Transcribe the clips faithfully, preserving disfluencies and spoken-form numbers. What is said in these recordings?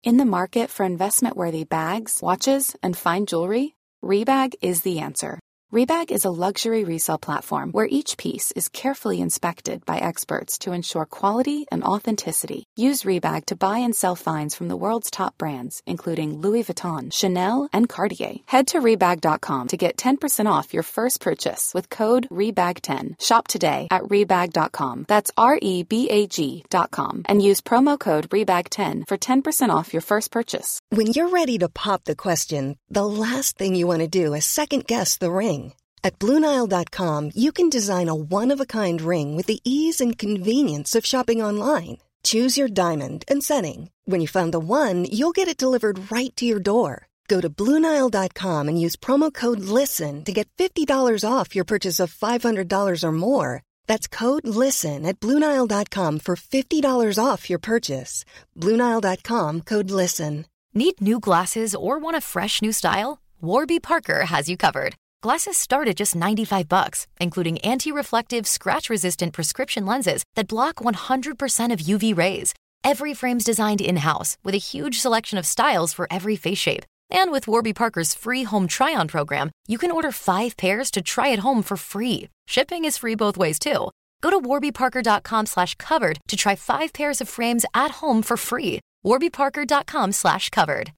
In the market for investment-worthy bags, watches, and fine jewelry, Rebag is the answer. Rebag is a luxury resale platform where each piece is carefully inspected by experts to ensure quality and authenticity. Use Rebag to buy and sell finds from the world's top brands, including Louis Vuitton, Chanel, and Cartier. Head to Rebag dot com to get ten percent off your first purchase with code rebag ten. Shop today at rebag dot com. That's R E B A G dot com. And use promo code rebag ten for ten percent off your first purchase. When you're ready to pop the question, the last thing you want to do is second-guess the ring. At Blue Nile dot com, you can design a one-of-a-kind ring with the ease and convenience of shopping online. Choose your diamond and setting. When you find the one, you'll get it delivered right to your door. Go to Blue Nile dot com and use promo code LISTEN to get fifty dollars off your purchase of five hundred dollars or more. That's code LISTEN at Blue Nile dot com for fifty dollars off your purchase. Blue Nile dot com, code LISTEN. Need new glasses or want a fresh new style? Warby Parker has you covered. Glasses start at just ninety-five bucks, including anti-reflective, scratch-resistant prescription lenses that block one hundred percent of U V rays. Every frame's designed in-house with a huge selection of styles for every face shape. And with Warby Parker's free home try-on program, you can order five pairs to try at home for free. Shipping is free both ways, too. Go to warby parker dot com slash covered to try five pairs of frames at home for free. warby parker dot com slash covered.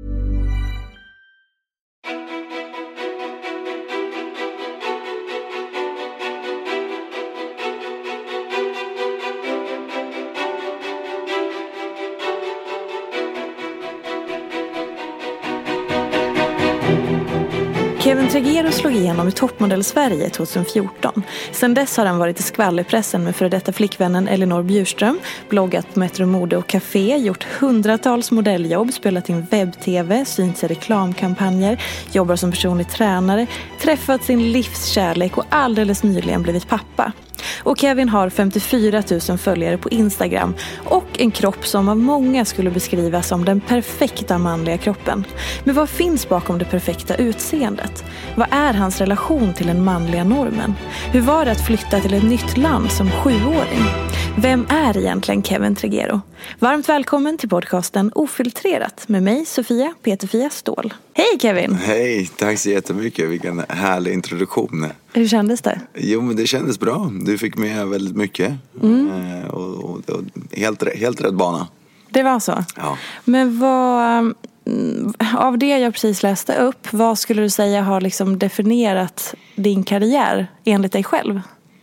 Kevin Tregero slog igenom i Toppmodell Sverige tjugohundrafjorton. Sedan dess har han varit i skvallerpressen med före detta flickvännen Elinor Bjurström, bloggat på Metro Mode och Café, gjort hundratals modelljobb, spelat in webb-tv, synts i reklamkampanjer, jobbar som personlig tränare, träffat sin livskärlek och alldeles nyligen blivit pappa. Och Kevin har femtiofyra tusen följare på Instagram och en kropp som av många skulle beskrivas som den perfekta manliga kroppen. Men vad finns bakom det perfekta utseendet? Vad är hans relation till den manliga normen? Hur var det att flytta till ett nytt land som sjuåring? Vem är egentligen Kevin Tregero? Varmt välkommen till podcasten Ofiltrerat med mig, Sofia Peterfia Ståhl. Hej Kevin! Hej, tack så jättemycket. Vilken härlig introduktion. Hur kändes det? Jo, men det kändes bra. Du fick med väldigt mycket. Mm. Och, och, och helt, helt rätt bana. Det var så? Ja. Men vad... Av det jag precis läste upp, vad skulle du säga har liksom definierat din karriär enligt dig själv?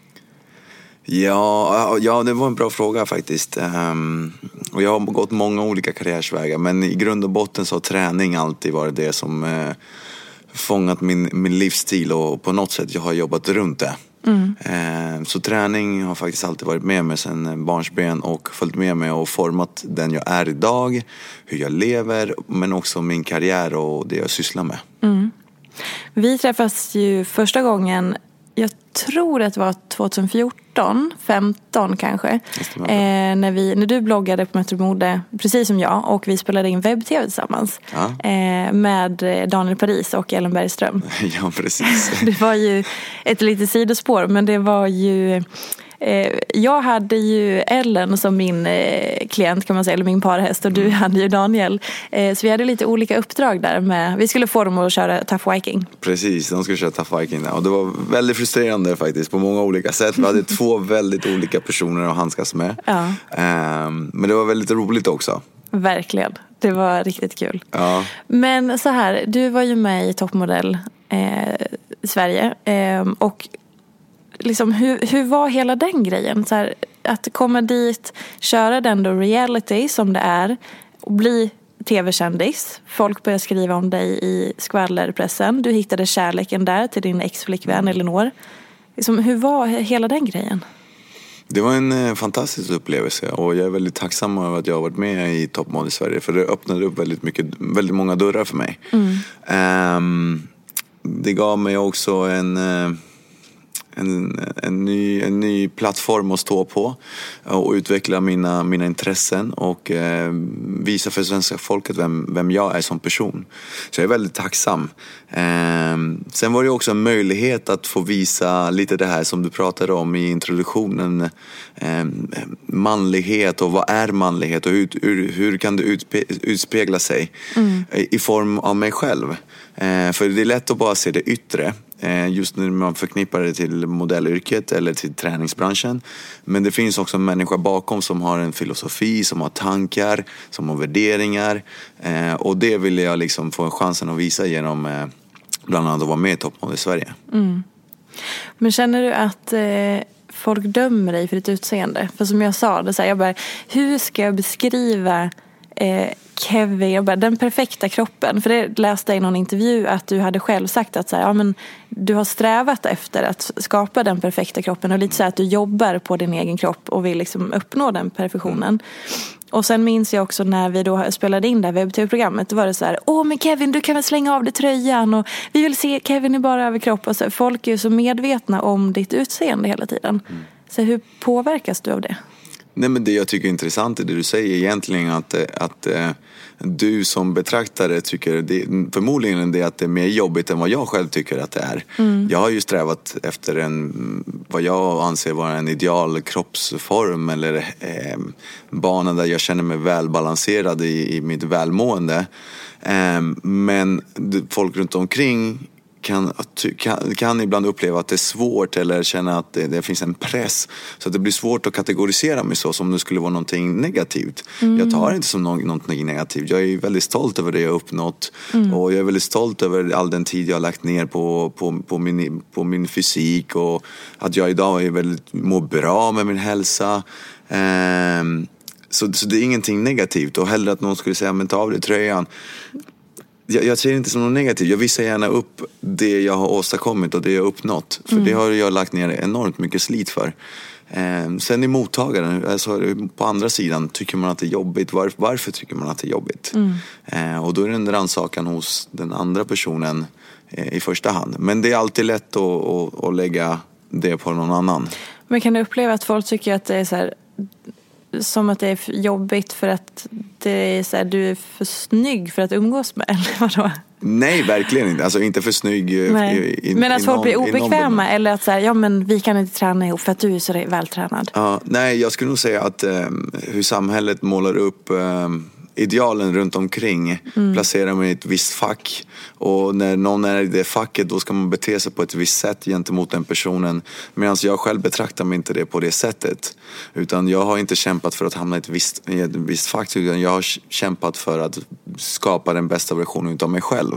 Ja, ja, det var en bra fråga faktiskt. Um, och jag har gått många olika karriärsvägar, men i grund och botten så har träning alltid varit det som uh, fångat min, min livsstil, och på något sätt jag har jobbat runt det. Mm. Uh, så träning har faktiskt alltid varit med mig sedan barnsben och följt med mig och format den jag är idag, hur jag lever, men också min karriär och det jag sysslar med. Mm. Vi träffas ju första gången, jag tror att det var tjugohundrafjorton, femton kanske, eh, när, vi, när du bloggade på Metro Mode, precis som jag, och vi spelade in webb-tv tillsammans ja. eh, med Daniel Paris och Ellen Bergström. Ja, precis. Det var ju ett litet sidospår, men det var ju... Jag hade ju Ellen som min klient kan man säga, eller min parhäst, och du hade ju Daniel. Så vi hade lite olika uppdrag där med, vi skulle få dem att köra Tough Viking. Precis, de skulle köra Tough Viking och det var väldigt frustrerande faktiskt på många olika sätt. Vi hade två väldigt olika personer att handskas med. Ja. Men det var väldigt roligt också. Verkligen, det var riktigt kul. Ja. Men så här, du var ju med i Toppmodell eh, Sverige eh, och liksom, hur, hur var hela den grejen? Så här, att komma dit, köra den då reality som det är och bli tv-kändis. Folk började skriva om dig i skvallerpressen. Du hittade kärleken där till din ex-flickvän Elinor. Liksom, hur var hela den grejen? Det var en eh, fantastisk upplevelse och jag är väldigt tacksam över att jag har varit med i Toppmodell i Sverige, för det öppnade upp väldigt mycket, väldigt många dörrar för mig. Mm. Um, det gav mig också en... Uh, en, en, ny, en ny plattform att stå på och utveckla mina, mina intressen och eh, visa för svenska folket vem, vem jag är som person. Så jag är väldigt tacksam. Eh, sen var det också en möjlighet att få visa lite det här som du pratade om i introduktionen. Eh, manlighet och vad är manlighet och hur, hur, hur kan det utspe, utspegla sig mm. i form av mig själv. Eh, för det är lätt att bara se det yttre. Just när man förknippar det till modellyrket eller till träningsbranschen. Men det finns också en människa bakom som har en filosofi, som har tankar, som har värderingar. Och det vill jag liksom få chansen att visa genom bland annat att vara med i Toppmodell i Sverige. Mm. Men känner du att eh, folk dömer dig för ditt utseende? För som jag sa, det så här, jag bara, hur ska jag beskriva eh, Kevin, jag bara, den perfekta kroppen? För det läste jag i någon intervju att du hade själv sagt att så här, ja, men du har strävat efter att skapa den perfekta kroppen och lite så här att du jobbar på din egen kropp och vill liksom uppnå den perfektionen. Mm. Och sen minns jag också när vi då spelade in det här webb-tv-programmet, då var det så här, åh men Kevin, du kan väl slänga av dig tröjan och vi vill se Kevin i bara överkropp. Och så, folk är ju så medvetna om ditt utseende hela tiden. Mm. Så hur påverkas du av det? Nej, men det jag tycker är intressant är det du säger egentligen att, att äh, du som betraktare tycker det, förmodligen det att det är mer jobbigt än vad jag själv tycker att det är. Mm. Jag har ju strävat efter en, vad jag anser vara en ideal kroppsform eller äh, bana där jag känner mig välbalanserad i, i mitt välmående. Äh, men folk runt omkring Kan, kan, kan ibland uppleva att det är svårt eller känna att det, det finns en press så att det blir svårt att kategorisera mig så som det skulle vara någonting negativt. Mm. Jag tar det inte som något, någonting negativt. Jag är väldigt stolt över det jag har uppnått mm. och jag är väldigt stolt över all den tid jag har lagt ner på, på, på, min, på min fysik och att jag idag är väldigt, mår bra med min hälsa. Um, så, så det är ingenting negativt och hellre att någon skulle säga men ta av dig tröjan. Jag, jag ser det inte som något negativt. Jag visar gärna upp det jag har åstadkommit och det jag har uppnått. För mm. det har jag lagt ner enormt mycket slit för. Eh, sen i mottagaren, alltså på andra sidan, tycker man att det är jobbigt. Var, varför tycker man att det är jobbigt? Mm. Eh, och då är det en rannsakan hos den andra personen eh, i första hand. Men det är alltid lätt att, att, att lägga det på någon annan. Men kan du uppleva att folk tycker att det är så här, som att det är jobbigt för att det är så här, du är för snygg för att umgås med, eller vadå? Nej, verkligen inte. Alltså inte för snygg. I, i, men att folk blir obekväma eller att så här, ja men vi kan inte träna ihop för att du är så vältränad. Ja, nej, jag skulle nog säga att um, hur samhället målar upp um, idealen runt omkring mm. placerar man i ett visst fack och när någon är i det facket då ska man bete sig på ett visst sätt gentemot den personen, medan jag själv betraktar mig inte det på det sättet, utan jag har inte kämpat för att hamna i ett visst, i ett visst fack, utan jag har kämpat för att skapa den bästa versionen av mig själv.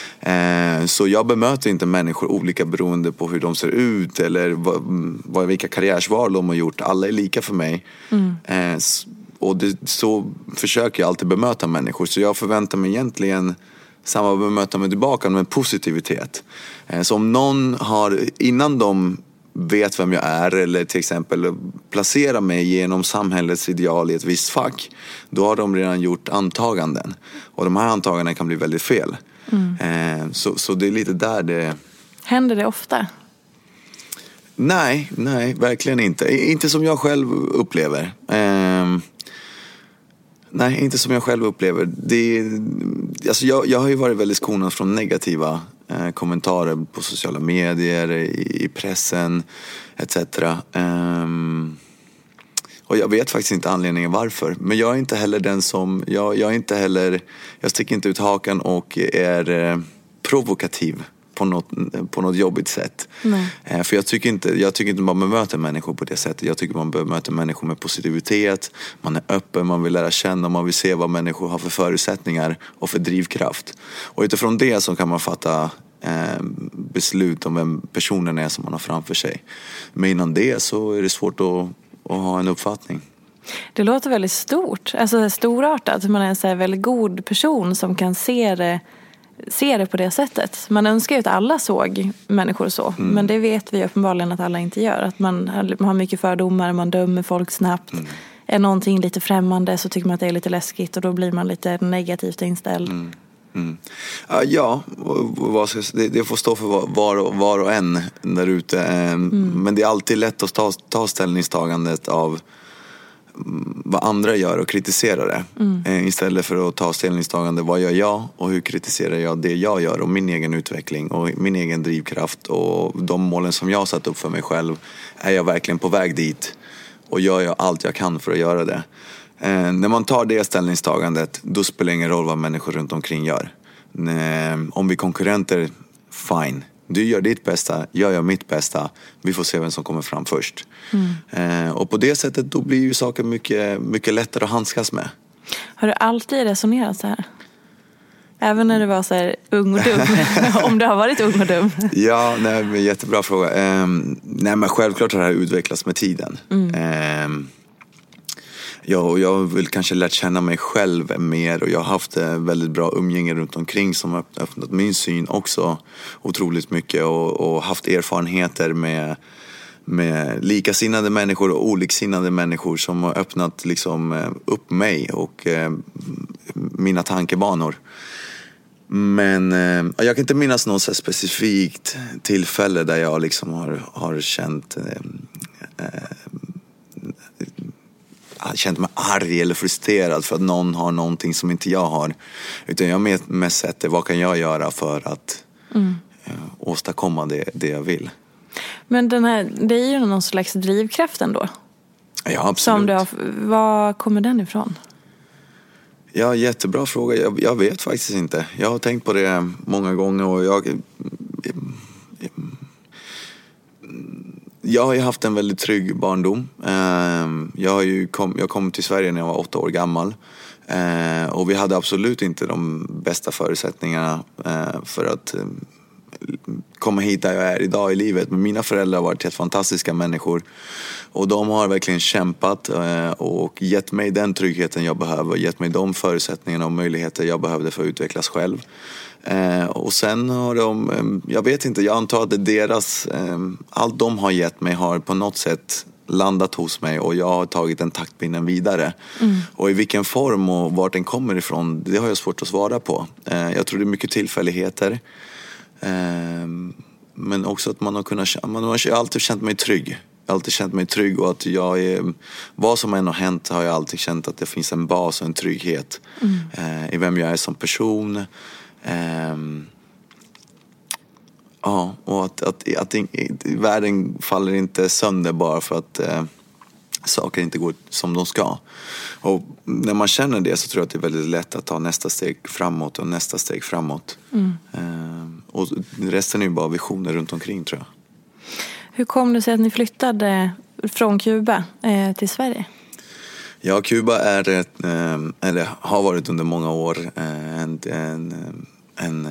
Eh, så jag bemöter inte människor olika beroende på hur de ser ut eller vad, vad, vilka karriärsval de har gjort. Alla är lika för mig. Mm. Eh, Och det, så försöker jag alltid bemöta människor. Så jag förväntar mig egentligen samma bemötande tillbaka med positivitet. Så om någon har, innan de vet vem jag är eller till exempel placerar mig genom samhällets ideal i ett visst fack, då har de redan gjort antaganden. Och de här antaganden kan bli väldigt fel. Mm. Så, så det är lite där det... Händer det ofta? Nej, nej, verkligen inte. Inte som jag själv upplever. Um, nej, inte som jag själv upplever. Det, alltså jag, jag har ju varit väldigt skonad från negativa eh, kommentarer på sociala medier, i, i pressen, et cetera. Um, och jag vet faktiskt inte anledningen varför. Men jag är inte heller den som... Jag, jag är inte heller... Jag sticker inte ut hakan och är eh, provokativ. På något, på något jobbigt sätt. Eh, för jag tycker inte jag tycker inte man bemöter människor på det sättet. Jag tycker man bemöter människor med positivitet. Man är öppen, man vill lära känna, man vill se vad människor har för förutsättningar och för drivkraft. Och utifrån det så kan man fatta eh, beslut om vem personen är som man har framför sig. Men innan det så är det svårt att, att ha en uppfattning. Det låter väldigt stort, alltså storartat. Man är en så här väldigt god person som kan se det ser det på det sättet. Man önskar ju att alla såg människor så. Mm. Men det vet vi uppenbarligen att alla inte gör. Att man, man har mycket fördomar, man dömer folk snabbt. Mm. Är någonting lite främmande så tycker man att det är lite läskigt och då blir man lite negativt inställd. Mm. Mm. Uh, ja, vad ska, det, det får stå för var, var, och, var och en där ute. Mm. Men det är alltid lätt att ta, ta ställningstagandet av vad andra gör och kritisera det. Mm. Uh, istället för att ta ställningstagande vad gör jag och hur kritiserar jag det jag gör och min egen utveckling och min egen drivkraft och de målen som jag har satt upp för mig själv. Är jag verkligen på väg dit och gör jag allt jag kan för att göra det? Eh, när man tar det ställningstagandet, då spelar det ingen roll vad människor runt omkring gör. Eh, om vi är konkurrenter, fine. Du gör ditt bästa, jag gör mitt bästa. Vi får se vem som kommer fram först. Mm. Eh, och på det sättet då blir ju saker mycket, mycket lättare att handskas med. Har du alltid resonerat så här? Även när du var så här ung och dum? Om du har varit ung och dum? Ja, nej, men jättebra fråga. Eh, nej, men självklart har det här utvecklats med tiden. Mm. Eh, Ja, och jag vill kanske lärt känna mig själv mer och jag har haft väldigt bra umgänge runt omkring som har öppnat min syn också otroligt mycket och, och haft erfarenheter med, med likasinnade människor och oliksinnade människor som har öppnat liksom upp mig och eh, mina tankebanor. Men eh, jag kan inte minnas något så specifikt tillfälle där jag liksom har, har känt eh, eh, känt mig arg eller frustrerad för att någon har någonting som inte jag har. Utan jag har mest sett det, vad kan jag göra för att mm. uh, åstadkomma det, det jag vill. Men den här, det är ju någon slags drivkraft ändå. Ja, absolut. Som du har, var kommer den ifrån? Ja, jättebra fråga. Jag, jag vet faktiskt inte. Jag har tänkt på det många gånger och jag... jag Jag har ju haft en väldigt trygg barndom. Jag, har ju kom, jag kom till Sverige när jag var åtta år gammal. Och vi hade absolut inte de bästa förutsättningarna för att komma hit där jag är idag i livet. Men mina föräldrar har varit helt fantastiska människor. Och de har verkligen kämpat och gett mig den tryggheten jag behöver. Gett mig de förutsättningarna och möjligheter jag behövde för att utvecklas själv. Eh, och sen har de, eh, jag vet inte, jag antar att det deras, eh, allt de har gett mig har på något sätt landat hos mig och jag har tagit den taktpinnen vidare. Mm. Och i vilken form och vart den kommer ifrån, det har jag svårt att svara på. Eh, jag tror det är mycket tillfälligheter. Eh, men också att man har kunnat, man har alltid känt mig trygg. Jag har alltid känt mig trygg och att jag är, vad som än har hänt har jag alltid känt att det finns en bas och en trygghet mm. eh, i vem jag är som person. Um, ja, och att, att, att, att världen faller inte sönder bara för att uh, saker inte går som de ska. Och när man känner det så tror jag att det är väldigt lätt att ta nästa steg framåt och nästa steg framåt. Mm. Um, och resten är ju bara visioner runt omkring, tror jag. Hur kom det sig att ni flyttade från Kuba eh, till Sverige? Ja, Kuba är ett, eller har varit under många år en, en, en,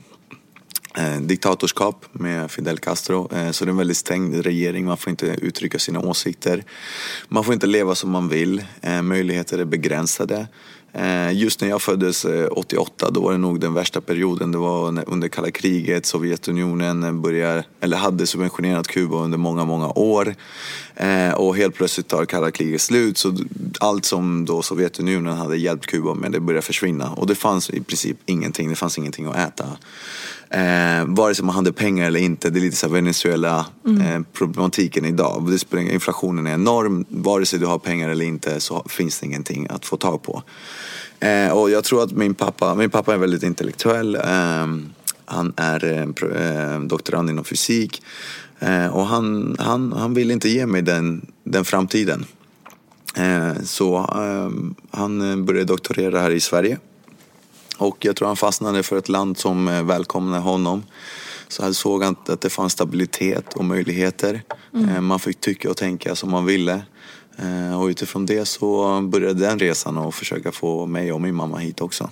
en diktatorskap med Fidel Castro. Så det är en väldigt stängd regering, man får inte uttrycka sina åsikter. Man får inte leva som man vill, möjligheter är begränsade. Just när jag föddes åttioåtta, då var det nog den värsta perioden. Det var under kalla kriget, Sovjetunionen började, eller hade subventionerat Kuba under många, många år. Och helt plötsligt tar kalla kriget slut, så allt som då Sovjetunionen hade hjälpt Kuba med, det började försvinna. Och det fanns i princip ingenting, det fanns ingenting att äta. Eh, vare sig man hade pengar eller inte. Det är lite så här Venezuela mm. eh, problematiken idag. Det spelar, inflationen är enorm. Vare sig du har pengar eller inte så finns det ingenting att få tag på. Eh, och jag tror att min pappa, min pappa är väldigt intellektuell. Eh, han är eh, doktorand inom fysik. Eh, och han, han, han vill inte ge mig den, den framtiden. Eh, så eh, han började doktorera här i Sverige. Och jag tror han fastnade för ett land som välkomnade honom. Så han såg att det fanns stabilitet och möjligheter. Mm. Man fick tycka och tänka som man ville. Och utifrån det så började den resan och försöka få mig och min mamma hit också.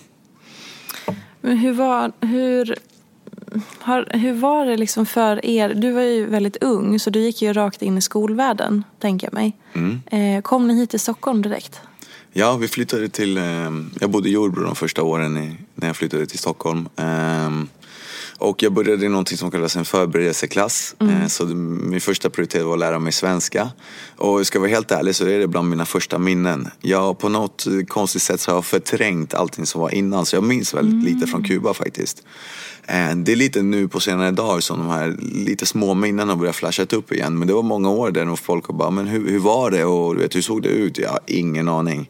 Men hur var, hur, har, hur var det liksom för er? Du var ju väldigt ung, så du gick ju rakt in i skolvärlden, tänker jag mig. Mm. Kom ni hit till Stockholm direkt? Ja, vi flyttade till... Jag bodde i Jordbro de första åren när jag flyttade till Stockholm. Och jag började i någonting som kallas en förberedelseklass. Mm. Så min första prioritet var att lära mig svenska. Och ska jag vara helt ärlig så är det bland mina första minnen. Jag på något konstigt sätt så har jag förträngt allting som var innan. Så jag minns väldigt mm. lite från Kuba faktiskt. Det är lite nu på senare dagar som de här lite små minnen har börjat flasha upp igen. Men det var många år där och folk bara, men hur, hur var det? Och du vet, hur såg det ut? Jag har ingen aning.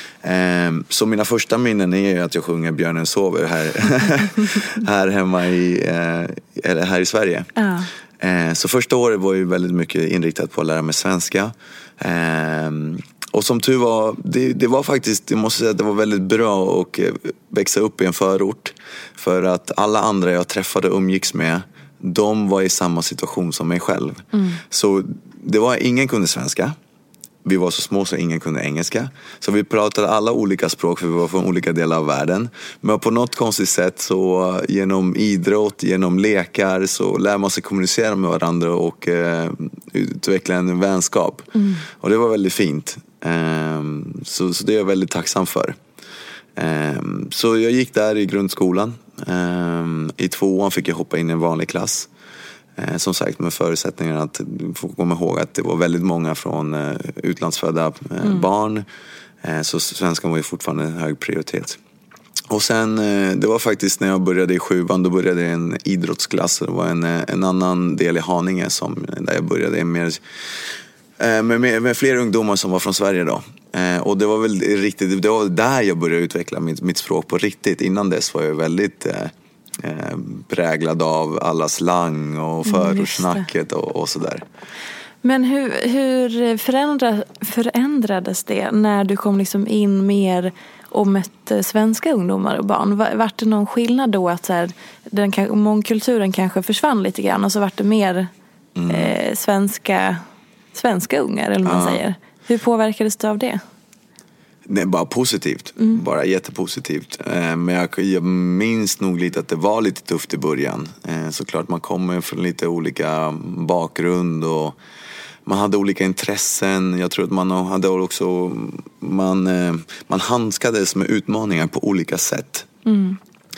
Så mina första minnen är att jag sjunger Björnen sover här, här hemma i, eller här i Sverige. Ja. Så första året var ju väldigt mycket inriktat på att lära mig svenska. Och som tur var, det, det var faktiskt, jag måste säga att det var väldigt bra att växa upp i en förort. För att alla andra jag träffade och umgicks med, de var i samma situation som mig själv. Mm. Så det var, ingen kunde svenska. Vi var så små så ingen kunde engelska. Så vi pratade alla olika språk för vi var från olika delar av världen. Men på något konstigt sätt så genom idrott, genom lekar så lär man sig kommunicera med varandra och eh, utveckla en vänskap. Mm. Och det var väldigt fint. Um, så, så det är jag väldigt tacksam för. Um, så jag gick där i grundskolan. Um, I tvåan fick jag hoppa in i en vanlig klass. Uh, som sagt med förutsättningar att få komma ihåg att det var väldigt många från uh, utlandsfödda uh, mm. barn. Uh, så svenskan var ju fortfarande en hög prioritet. Och sen, uh, det var faktiskt när jag började i sjuan, då började jag i en idrottsklass. Det var en, en annan del i Haninge som, där jag började mer... Med, med, med fler ungdomar som var från Sverige då. Eh, och det var väl riktigt, det var där jag började utveckla mitt, mitt språk på riktigt. Innan dess var jag väldigt eh, präglad av alla slang och förortssnacket och, och sådär. Men hur, hur förändrad, förändrades det när du kom liksom in mer och mötte svenska ungdomar och barn? Var, var det någon skillnad då att så här, den, mångkulturen kanske försvann lite grann och så var det mer mm. eh, svenska... svenska ungar eller vad man ja. säger. Hur påverkades du av det? Nej, bara positivt. Mm. Bara jättepositivt. Men jag, jag minns nog lite att det var lite tufft i början. Såklart man kommer från lite olika bakgrund och man hade olika intressen. Jag tror att man hade också man, man handskades med utmaningar på olika sätt. Mm.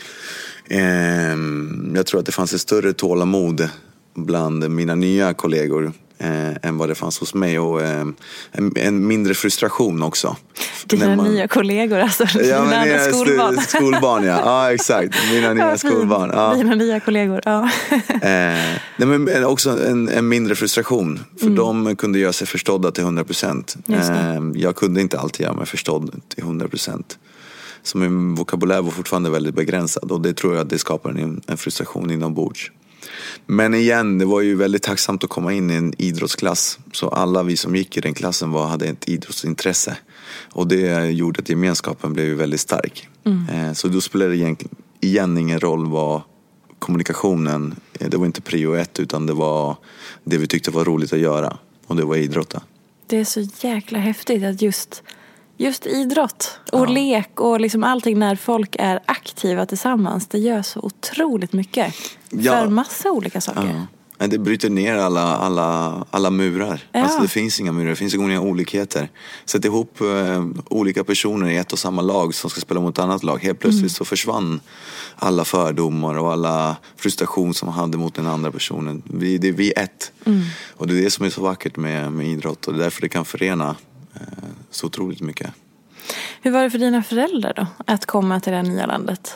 Jag tror att det fanns ett större tålamod bland mina nya kollegor Eh, än vad det fanns hos mig och eh, en, en mindre frustration också. Dina man... nya kollegor alltså, ja, dina nya skolbarn. St- skolbarn, ja. Ja, exakt. Mina nya skolbarn. Ja. Dina nya kollegor, ja. eh, nej, men också en, en mindre frustration. För mm. de kunde göra sig förstådda till hundra procent. Eh, jag kunde inte alltid göra mig förstådd till hundra procent. Så min vokabulär var fortfarande väldigt begränsad och det tror jag att det skapar en, en frustration inombords. Men igen, det var ju väldigt tacksamt att komma in i en idrottsklass. Så alla vi som gick i den klassen var, hade ett idrottsintresse. Och det gjorde att gemenskapen blev väldigt stark. Mm. Så då spelade det igen, igen ingen roll vad kommunikationen, det var inte prio ett utan det var det vi tyckte var roligt att göra. Och det var idrotta. Det är så jäkla häftigt att just... Just idrott och ja. lek och liksom allting när folk är aktiva tillsammans. Det gör så otroligt mycket ja. för massa olika saker. Ja. Det bryter ner alla, alla, alla murar. Ja. Alltså det finns inga murar, det finns inga olikheter. Sätt ihop eh, olika personer i ett och samma lag som ska spela mot ett annat lag. Helt plötsligt mm. så försvann alla fördomar och alla frustration som man hade mot den andra personen. Vi, det är vi ett. Mm. Och det är det som är så vackert med, med idrott och det är därför det kan förena så otroligt mycket. Hur var det för dina föräldrar då? Att komma till det nya landet?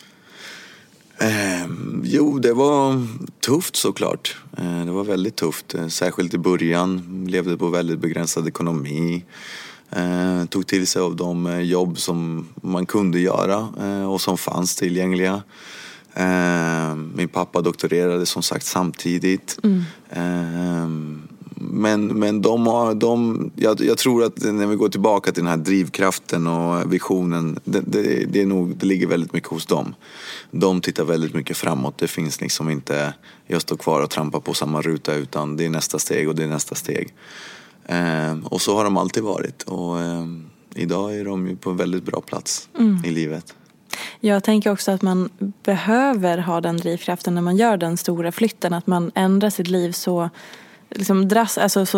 Eh, jo, det var tufft såklart. Eh, det var väldigt tufft. Eh, särskilt i början. Levde på väldigt begränsad ekonomi. Eh, tog till sig av de jobb som man kunde göra eh, och som fanns tillgängliga. Eh, min pappa doktorerade som sagt samtidigt. Mm. Eh, Men, men de har, de, jag, jag tror att när vi går tillbaka till den här drivkraften och visionen, det, det, det, är nog, det ligger väldigt mycket hos dem. De tittar väldigt mycket framåt. Det finns liksom inte, jag står kvar och trampar på samma ruta utan det är nästa steg och det är nästa steg. Eh, och så har de alltid varit. Och eh, idag är de ju på en väldigt bra plats mm. i livet. Jag tänker också att man behöver ha den drivkraften när man gör den stora flytten. Att man ändrar sitt liv så... liksom dras, alltså så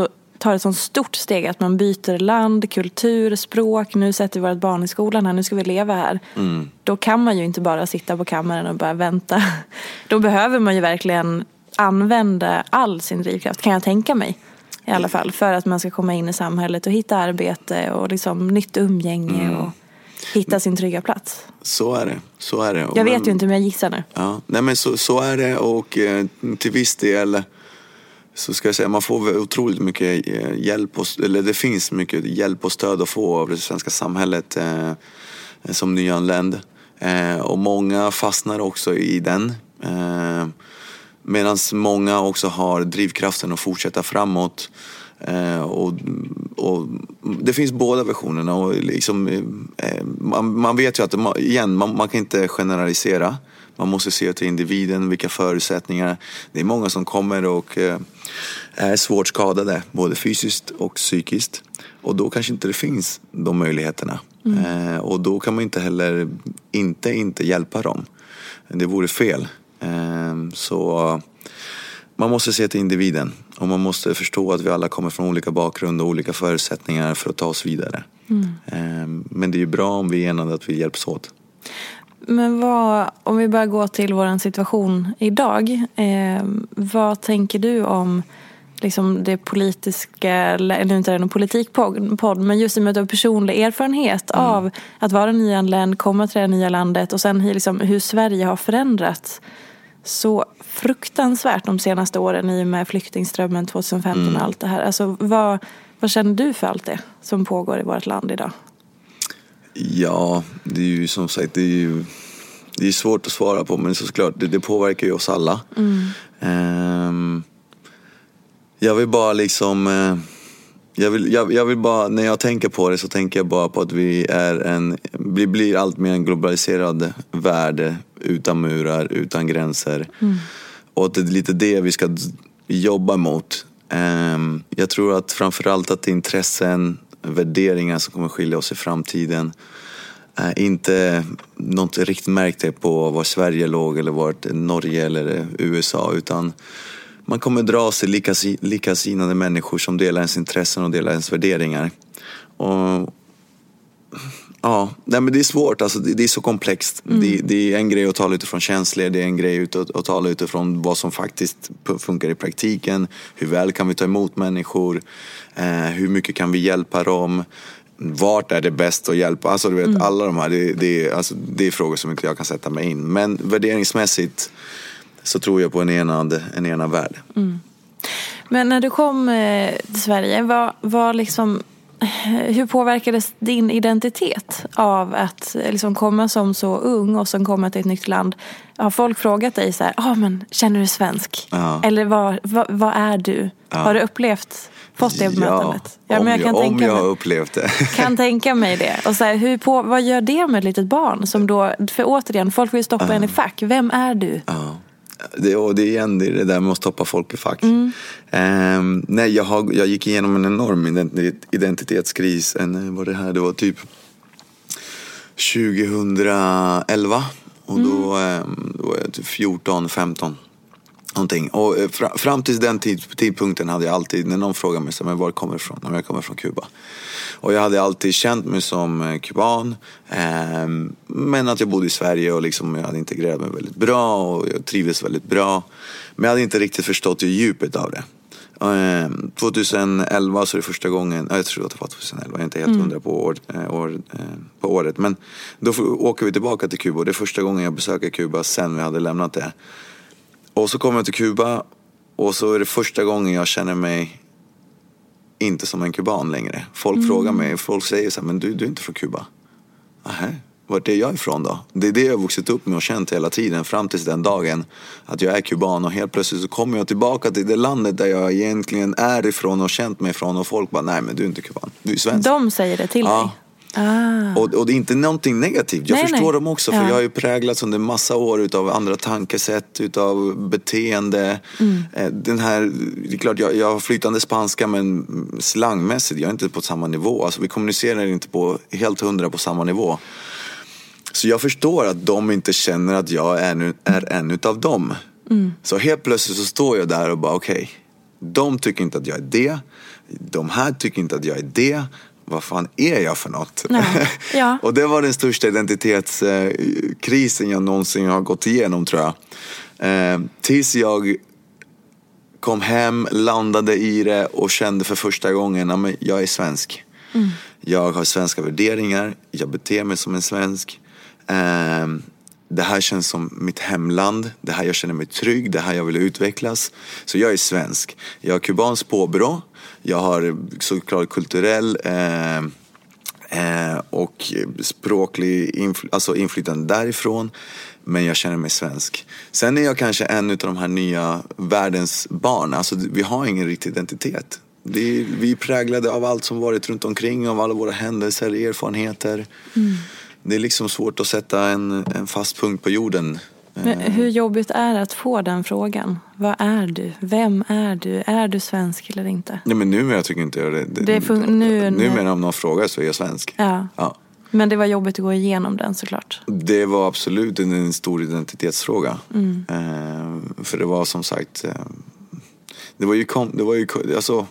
tar ett sånt stort steg att man byter land, kultur, språk. Nu sätter vi vårt barn i skolan här, nu ska vi leva här. Mm. Då kan man ju inte bara sitta på kammaren och bara vänta. Då behöver man ju verkligen använda all sin drivkraft, kan jag tänka mig. I alla fall, för att man ska komma in i samhället och hitta arbete och liksom nytt umgänge mm. och hitta sin trygga plats. Så är det, så är det. Jag vet men, ju inte, men jag gissar nu. Ja, nej men så, så är det, och eh, till viss del så ska jag säga, man får otroligt mycket hjälp och, eller det finns mycket hjälp och stöd att få av det svenska samhället eh, som nyanländ. Eh, och många fastnar också i den. Eh, Medan många också har drivkraften att fortsätta framåt. Eh, och, och det finns båda versionerna. Och liksom, eh, man, man vet ju att, igen, man, man kan inte generalisera. Man måste se till individen, vilka förutsättningar. Det är många som kommer och eh, är svårt skadade, både fysiskt och psykiskt. Och då kanske inte det finns de möjligheterna. Mm. Eh, och då kan man inte heller inte, inte hjälpa dem. Det vore fel. Så man måste se till individen, och man måste förstå att vi alla kommer från olika bakgrund och olika förutsättningar för att ta oss vidare. Mm. Men det är ju bra om vi är enade, att vi hjälps åt. Men vad, om vi bara går till vår situation idag, eh, vad tänker du om liksom det politiska, eller inte är det någon politikpodd, men just med att ha personlig erfarenhet mm. av att vara nyanländ, komma till det nya landet, och sen liksom hur Sverige har förändrats så fruktansvärt de senaste åren i och med flyktingströmmen tjugohundrafemton mm. och allt det här. Alltså, vad, vad känner du för allt det som pågår i vårt land idag? Ja, det är ju som sagt, det är ju det är svårt att svara på, men såklart, det, det påverkar ju oss alla. Mm. Um, jag vill bara liksom... Uh, Jag vill, jag, jag vill bara, när jag tänker på det så tänker jag bara på att vi är en, vi blir allt mer en globaliserad värld utan murar, utan gränser. Mm. Och att det är lite det vi ska jobba mot. Um, jag tror att framförallt att intressen, värderingar som kommer skilja oss i framtiden är inte något riktigt märkte på var Sverige låg eller vart Norge eller U S A, utan man kommer dra sig lika, likasinnade människor som delar ens intressen och delar ens värderingar. Och ja, nej, men det är svårt, alltså, det, det är så komplext. Mm. Det, det är en grej att tala utifrån känslor, det är en grej att, att tala utifrån vad som faktiskt funkar i praktiken. Hur väl kan vi ta emot människor? Eh, hur mycket kan vi hjälpa dem? Vart är det bäst att hjälpa? Alltså du vet, mm. alla de här, det, det, alltså, det är frågor som inte jag kan sätta mig in. Men värderingsmässigt så tror jag på en enad, en enad värld. Mm. Men när du kom eh, till Sverige, var, var liksom, hur påverkades din identitet av att liksom komma som så ung och sen komma till ett nytt land? Har folk frågat dig så här, ah, men känner du svensk? Ja. Eller vad, vad, vad är du? Ja. Har du upplevt fått det bemötandet? Ja, om, ja, men jag, kan jag, tänka om jag har upplevt det. Kan tänka mig det. Och så här, hur på, vad gör det med ett litet barn? Som då, för återigen, folk vill stoppa ja. en i fack. Vem är du? Ja. Det, och det är igen det, är det där med att stoppa folk i fack. Mm. Um, nej, jag, har, jag gick igenom en enorm identitetskris. En, vad det här, det var typ tjugohundraelva. Och mm. då, um, då var jag typ fjorton, femton. Någonting. Och fra, fram till den tid, tidpunkten hade jag alltid, när någon frågade mig så, men var kommer jag ifrån? När jag kommer från Kuba. Och jag hade alltid känt mig som kuban. Eh, men att jag bodde i Sverige och liksom jag hade integrerat mig väldigt bra. Och jag trivdes väldigt bra. Men jag hade inte riktigt förstått djupet av det. Eh, tjugoelva så är det första gången, jag tror att det var tjugoelva, jag är inte helt hundra på, år, år, eh, på året. Men då åker vi tillbaka till Kuba. Och det är första gången jag besöker Kuba sen vi hade lämnat det. Och så kommer jag till Kuba och så är det första gången jag känner mig inte som en kuban längre. Folk mm. frågar mig, folk säger så här, men du, du är inte från Kuba. Nähä, vart är jag ifrån då? Det är det jag har vuxit upp med och känt hela tiden fram till den dagen att jag är kuban. Och helt plötsligt så kommer jag tillbaka till det landet där jag egentligen är ifrån och känt mig ifrån. Och folk bara, nej men du är inte kuban, du är svensk. De säger det till ja. dig? Ah. Och, och det är inte någonting negativt. Jag nej, förstår nej. dem också. För ja. jag har ju präglats under massa år utav andra tankesätt, utav beteende. Mm. Den här, det är klart jag, jag har flytande spanska, men slangmässigt jag är inte på samma nivå. Alltså vi kommunicerar inte på helt hundra på samma nivå. Så jag förstår att de inte känner att jag är, nu, är en utav dem. Mm. Så helt plötsligt så står jag där och bara okej, okay, de tycker inte att jag är det. de här tycker inte att jag är det. Vad fan är jag för något? Ja. Ja. Och det var den största identitetskrisen jag någonsin har gått igenom, tror jag. Eh, tills jag kom hem, landade i det och kände för första gången att jag är svensk. Mm. Jag har svenska värderingar, jag beter mig som en svensk. Eh, det här känns som mitt hemland, det här jag känner mig trygg, det här jag vill utvecklas. Så jag är svensk. Jag har kubansk påbrå, jag har såklart kulturell eh, eh, och språklig infl- alltså inflytande därifrån. Men jag känner mig svensk. Sen är jag kanske en av de här nya världens barn. Alltså vi har ingen riktig identitet. Det är, vi är präglade av allt som varit runt omkring, av alla våra händelser, erfarenheter. Mm. Det är liksom svårt att sätta en, en fast punkt på jorden. Men hur jobbigt är det att få den frågan? Vad är du? Vem är du? Är du svensk eller inte? Nej, men numera tycker jag inte jag det. det, det fun- nu, numera om någon frågar så är jag svensk. Ja. Ja. Men det var jobbigt att gå igenom den, såklart. Det var absolut en, en stor identitetsfråga. Mm. Eh, för det var som sagt... Eh, det var ju... Det var ju alltså,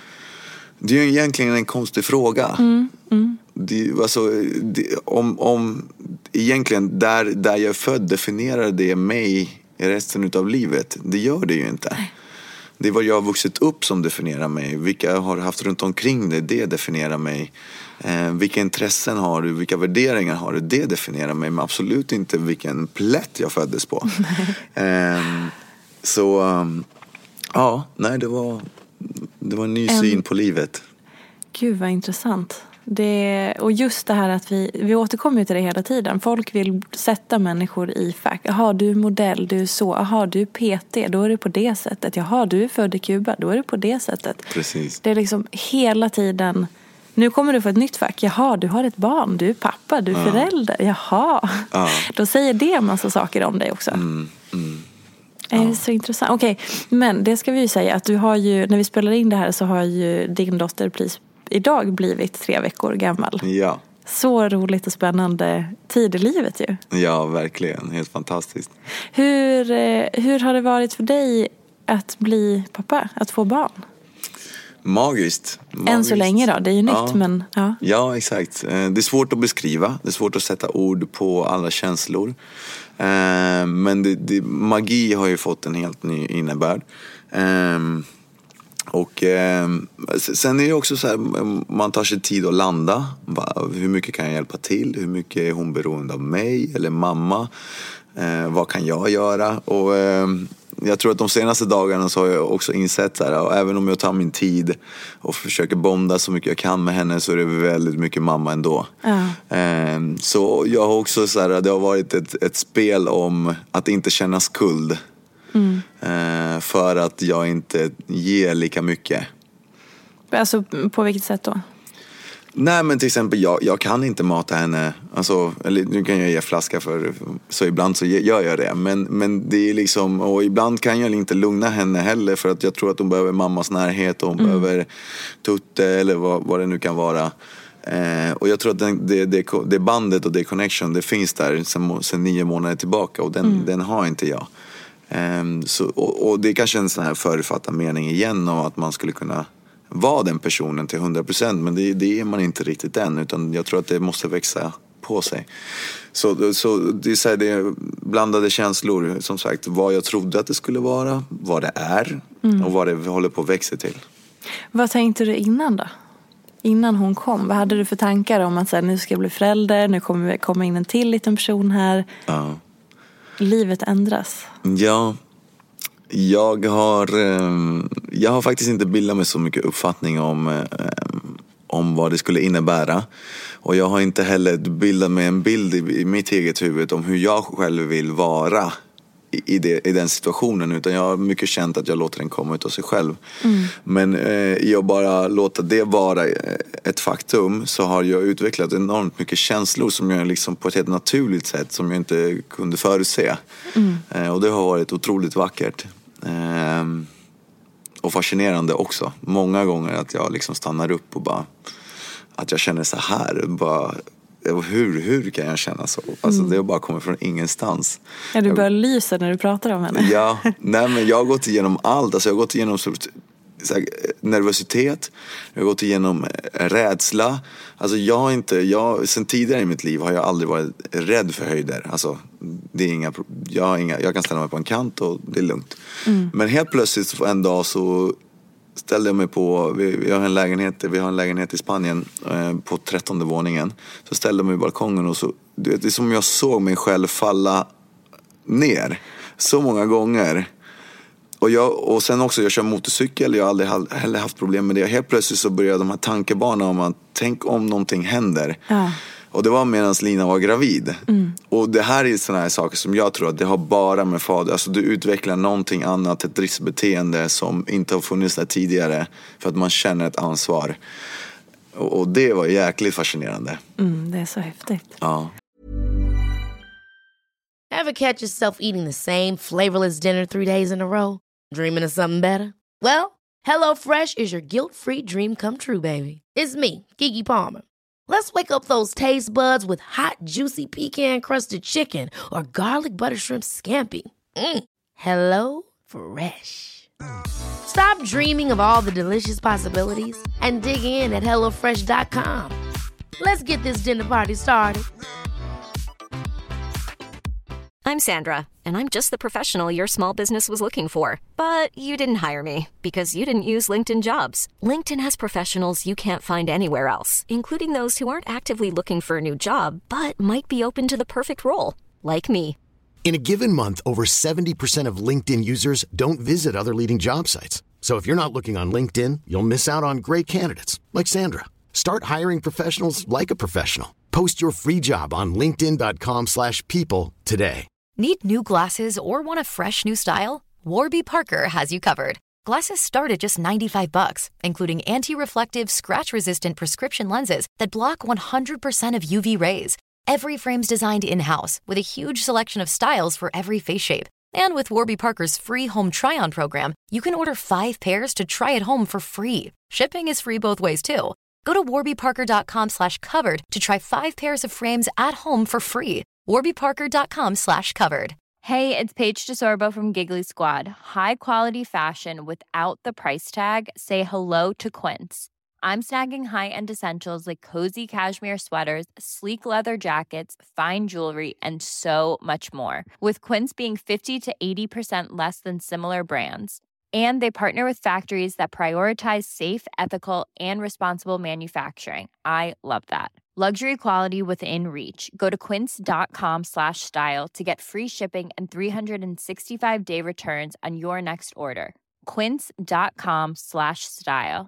det är ju egentligen en konstig fråga. Mm. Mm. Det, alltså, det, om, om egentligen där, där jag är född definierar det mig i resten av livet. Det gör det ju inte. Nej. Det är vad jag har vuxit upp som definierar mig. Vilka jag har haft runt omkring det, det definierar mig. Eh, vilka intressen har du, vilka värderingar har du, det definierar mig. Men absolut inte vilken plätt jag föddes på. eh, så, um, ja, nej det var, det var en ny en... syn på livet. Gud vad intressant. Det, och just det här att vi, vi återkommer ju till det hela tiden. Folk vill sätta människor i fack. Jaha, du är modell, du är så. Jaha, du är P T, då är det på det sättet. Jaha, du är född i Kuba, då är det på det sättet. Precis. Det är liksom hela tiden. Nu kommer du få ett nytt fack. Jaha, du har ett barn, du är pappa, du är ja. förälder. Jaha, ja. Då säger det en massa saker om dig också. Mm, mm. Ja. Det är så intressant. Okej, men det ska vi ju säga att du har ju, när vi spelar in det här så har ju din dotter precis idag blivit tre veckor gammal. Ja. Så roligt och spännande tid i livet ju. Ja, verkligen. Helt fantastiskt. Hur, hur har det varit för dig att bli pappa, att få barn? Magiskt. Magiskt. Än så länge då, det är ju nytt. Ja. Men, ja. ja, exakt. Det är svårt att beskriva. Det är svårt att sätta ord på alla känslor. Men det, det, magi har ju fått en helt ny innebörd. Och eh, sen är det också så här, man tar sig tid att landa. Hur mycket kan jag hjälpa till? Hur mycket är hon beroende av mig eller mamma? Eh, vad kan jag göra? Och eh, jag tror att de senaste dagarna så har jag också insett så här, och även om jag tar min tid och försöker bonda så mycket jag kan med henne, så är det väldigt mycket mamma ändå. Ja. Eh, så jag har också så här, det har varit ett, ett spel om att inte känna skuld. Mm. För att jag inte ger lika mycket. Alltså på vilket sätt då? Nej, men till exempel jag, jag kan inte mata henne. Alltså, eller nu kan jag ge flaska för, så ibland så gör jag det. Men, men det är liksom, och ibland kan jag inte lugna henne heller, för att jag tror att hon behöver mammas närhet och hon mm. behöver tutte eller vad, vad det nu kan vara. Eh, och jag tror att den, det, det, det bandet och det connection, det finns där sen, sen nio månader tillbaka, och den, mm. den har inte jag. Um, så, och, och det är kanske en sån här förutfattad mening igen om att man skulle kunna vara den personen till hundra procent, men det, det är man inte riktigt än, utan jag tror att det måste växa på sig. Så, så det är så här, det är blandade känslor, som sagt, vad jag trodde att det skulle vara, vad det är mm. och vad det håller på att växa till. Vad tänkte du innan då? Innan hon kom, vad hade du för tankar om att så här, nu ska jag bli förälder, nu kommer vi komma in en till liten person här? Ja. Livet ändras. Ja, jag har, jag har faktiskt inte bildat mig så mycket uppfattning om, om vad det skulle innebära. Och jag har inte heller bildat mig en bild i, i mitt eget huvud om hur jag själv vill vara i, det, i den situationen. Utan jag har mycket känt att jag låter den komma ut av sig själv. Mm. Men eh, i att bara låta det vara ett faktum, så har jag utvecklat enormt mycket känslor som jag liksom på ett helt naturligt sätt som jag inte kunde förutse. Mm. Eh, och det har varit otroligt vackert. Eh, och fascinerande också. Många gånger att jag liksom stannar upp och bara, att jag känner så här, bara, hur, hur kan jag känna så? Alltså mm. det bara kommer från ingenstans. Ja, du börjar lysa när du pratar om henne. Ja, nej men jag har gått igenom allt. Alltså jag har gått igenom så så här, nervositet. Jag har gått igenom rädsla. Alltså jag har inte, jag, sen tidigare i mitt liv har jag aldrig varit rädd för höjder. Alltså det är inga, jag, har inga, jag kan ställa mig på en kant och det är lugnt. Mm. Men helt plötsligt en dag så ställde jag mig på, vi, vi, har en lägenhet, vi har en lägenhet i Spanien eh, på trettonde våningen. Så ställde jag mig i balkongen och så, du vet, det är som jag såg mig själv falla ner så många gånger. Och, jag, och sen också, jag kör motorcykel, jag har aldrig heller haft problem med det. Helt plötsligt så började de här tankebanorna om att tänk om någonting händer. Ja. Och det var medan Lina var gravid. Mm. Och det här är sådana här saker som jag tror att det har bara med fader. Alltså du utvecklar någonting annat, ett riskbeteende som inte har funnits där tidigare. För att man känner ett ansvar. Och, och det var jäkligt fascinerande. Mm, det är så häftigt. Ja. Ever catch yourself eating the same flavorless dinner three days in a row? Dreaming of something better? Well, HelloFresh is your guilt-free dream come true, baby. It's me, Keke Palmer. Let's wake up those taste buds with hot, juicy pecan-crusted chicken or garlic butter shrimp scampi. Mm. Hello Fresh. Stop dreaming of all the delicious possibilities and dig in at hello fresh dot com. Let's get this dinner party started. I'm Sandra, and I'm just the professional your small business was looking for. But you didn't hire me because you didn't use LinkedIn Jobs. LinkedIn has professionals you can't find anywhere else, including those who aren't actively looking for a new job, but might be open to the perfect role, like me. In a given month, over seventy percent of LinkedIn users don't visit other leading job sites. So if you're not looking on LinkedIn, you'll miss out on great candidates, like Sandra. Start hiring professionals like a professional. Post your free job on linkedin dot com slash people today. Need new glasses or want a fresh new style? Warby Parker has you covered. Glasses start at just ninety-five bucks, including anti-reflective, scratch-resistant prescription lenses that block one hundred percent of U V rays. Every frame's designed in-house with a huge selection of styles for every face shape. And with Warby Parker's free home try-on program, you can order five pairs to try at home for free. Shipping is free both ways, too. Go to warby parker dot com slash covered to try five pairs of frames at home for free. warby parker dot com slash covered. Hey, it's Paige DeSorbo from Giggly Squad. High quality fashion without the price tag. Say hello to Quince. I'm snagging high-end essentials like cozy cashmere sweaters, sleek leather jackets, fine jewelry, and so much more. With Quince being fifty to eighty percent less than similar brands. And they partner with factories that prioritize safe, ethical, and responsible manufacturing. I love that. Luxury quality within reach. Go to quince dot com slash style to get free shipping and three sixty-five day returns on your next order. quince dot com slash style.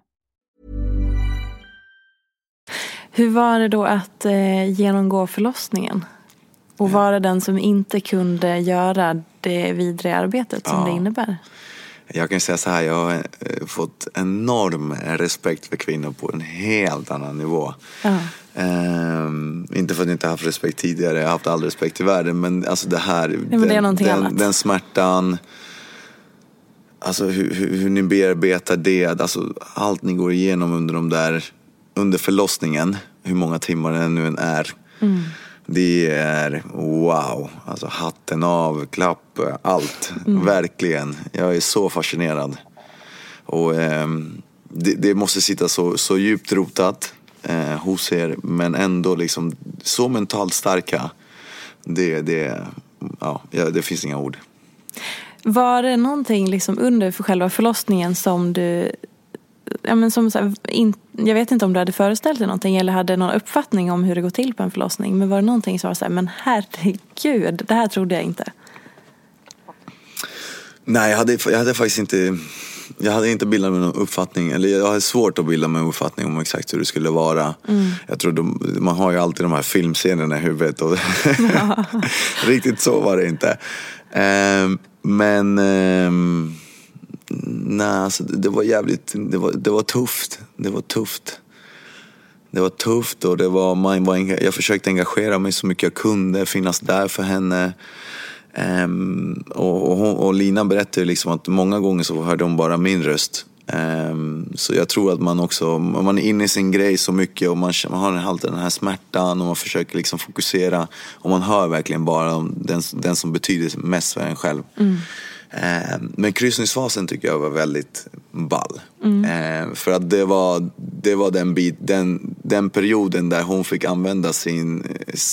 Hur var det då att eh, genomgå förlossningen? Och vara den som inte kunde göra det vidriga arbetet som ja. det innebär? Jag kan säga så här, jag har fått enorm respekt för kvinnor på en helt annan nivå. Ja. Um, inte för att jag inte haft respekt tidigare, jag har haft all respekt i världen, men alltså det här, ja, men det är den, den, den smärtan, alltså hur, hur, hur ni bearbetar det, alltså allt ni går igenom under de där, under förlossningen, hur många timmar det nu än är. Mm. Det är wow, alltså hatten av, klapp, allt, mm. verkligen. Jag är så fascinerad. Och eh, det, det måste sitta så, så djupt rotat eh, hos er, men ändå liksom så mentalt starka. Det, det, ja, det finns inga ord. Var det någonting liksom under för själva förlossningen som du... Ja, men som så här, in, jag vet inte om du hade föreställt dig någonting eller hade någon uppfattning om hur det går till på en förlossning, men var det någonting som var så här, men herregud, det här trodde jag inte? Nej, jag hade, jag hade faktiskt inte jag hade inte bildat mig någon uppfattning, eller jag hade svårt att bilda mig en uppfattning om exakt hur det skulle vara. Mm. Jag tror de, man har ju alltid de här filmscenerna i huvudet och ja. Riktigt så var det inte. Um, men um, nej, alltså det, det var jävligt, det var, det var tufft. Det var tufft. Det var tufft och det var, man var, jag försökte engagera mig så mycket jag kunde, finnas där för henne. Um, och, och, hon, och Lina berättade liksom att många gånger så hörde hon bara min röst. Um, så jag tror att man också, man är inne i sin grej så mycket och man, man har alltid den här smärtan och man försöker liksom fokusera och man hör verkligen bara om den, den som betyder mest för en själv. Mm. Um, men kryssningsfasen tycker jag var väldigt, ball. Mm. Eh, för att det var, det var den, bit, den, den perioden där hon fick använda sin,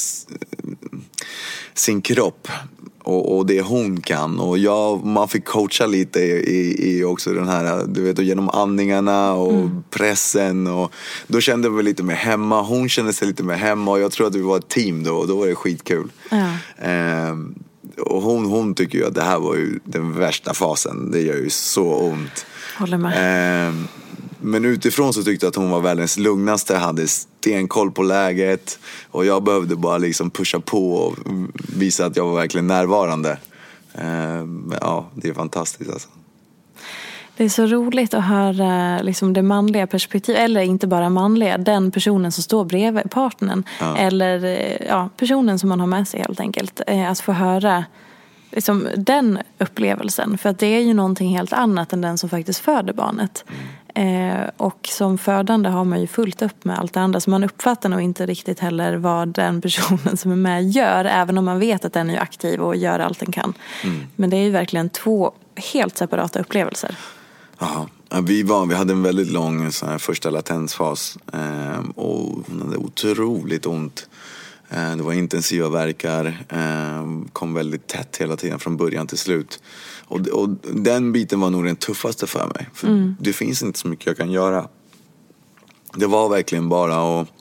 sin kropp och, och det hon kan. Och jag, man fick coacha lite i, i också den här, du vet, genom andningarna och mm. pressen. Och då kände vi lite mer hemma. Hon kände sig lite mer hemma och jag tror att vi var ett team då och då var det skitkul. Ja. Eh, och hon, hon tycker ju att det här var ju den värsta fasen. Det gör ju så ont. Håller med. Eh, men utifrån så tyckte jag att hon var världens lugnaste, hade stenkoll på läget och jag behövde bara liksom pusha på och visa att jag var verkligen närvarande. Eh, men ja, det är fantastiskt alltså. Det är så roligt att höra liksom det manliga perspektivet, eller inte bara manliga, den personen som står bredvid partnern, ja. Eller ja, personen som man har med sig helt enkelt. Att få höra liksom den upplevelsen, för att det är ju någonting helt annat än den som faktiskt föder barnet. Mm. Eh, och som födande har man ju fullt upp med allt det andra, så man uppfattar nog inte riktigt heller vad den personen som är med gör, även om man vet att den är aktiv och gör allt den kan. Mm. Men det är ju verkligen två helt separata upplevelser. Ja, vi, var, vi hade en väldigt lång sån här första latensfas eh, och hon hade otroligt ont. Eh, det var intensiva verkar, eh, kom väldigt tätt hela tiden från början till slut. Och, och den biten var nog den tuffaste för mig. För mm. det finns inte så mycket jag kan göra. Det var verkligen bara att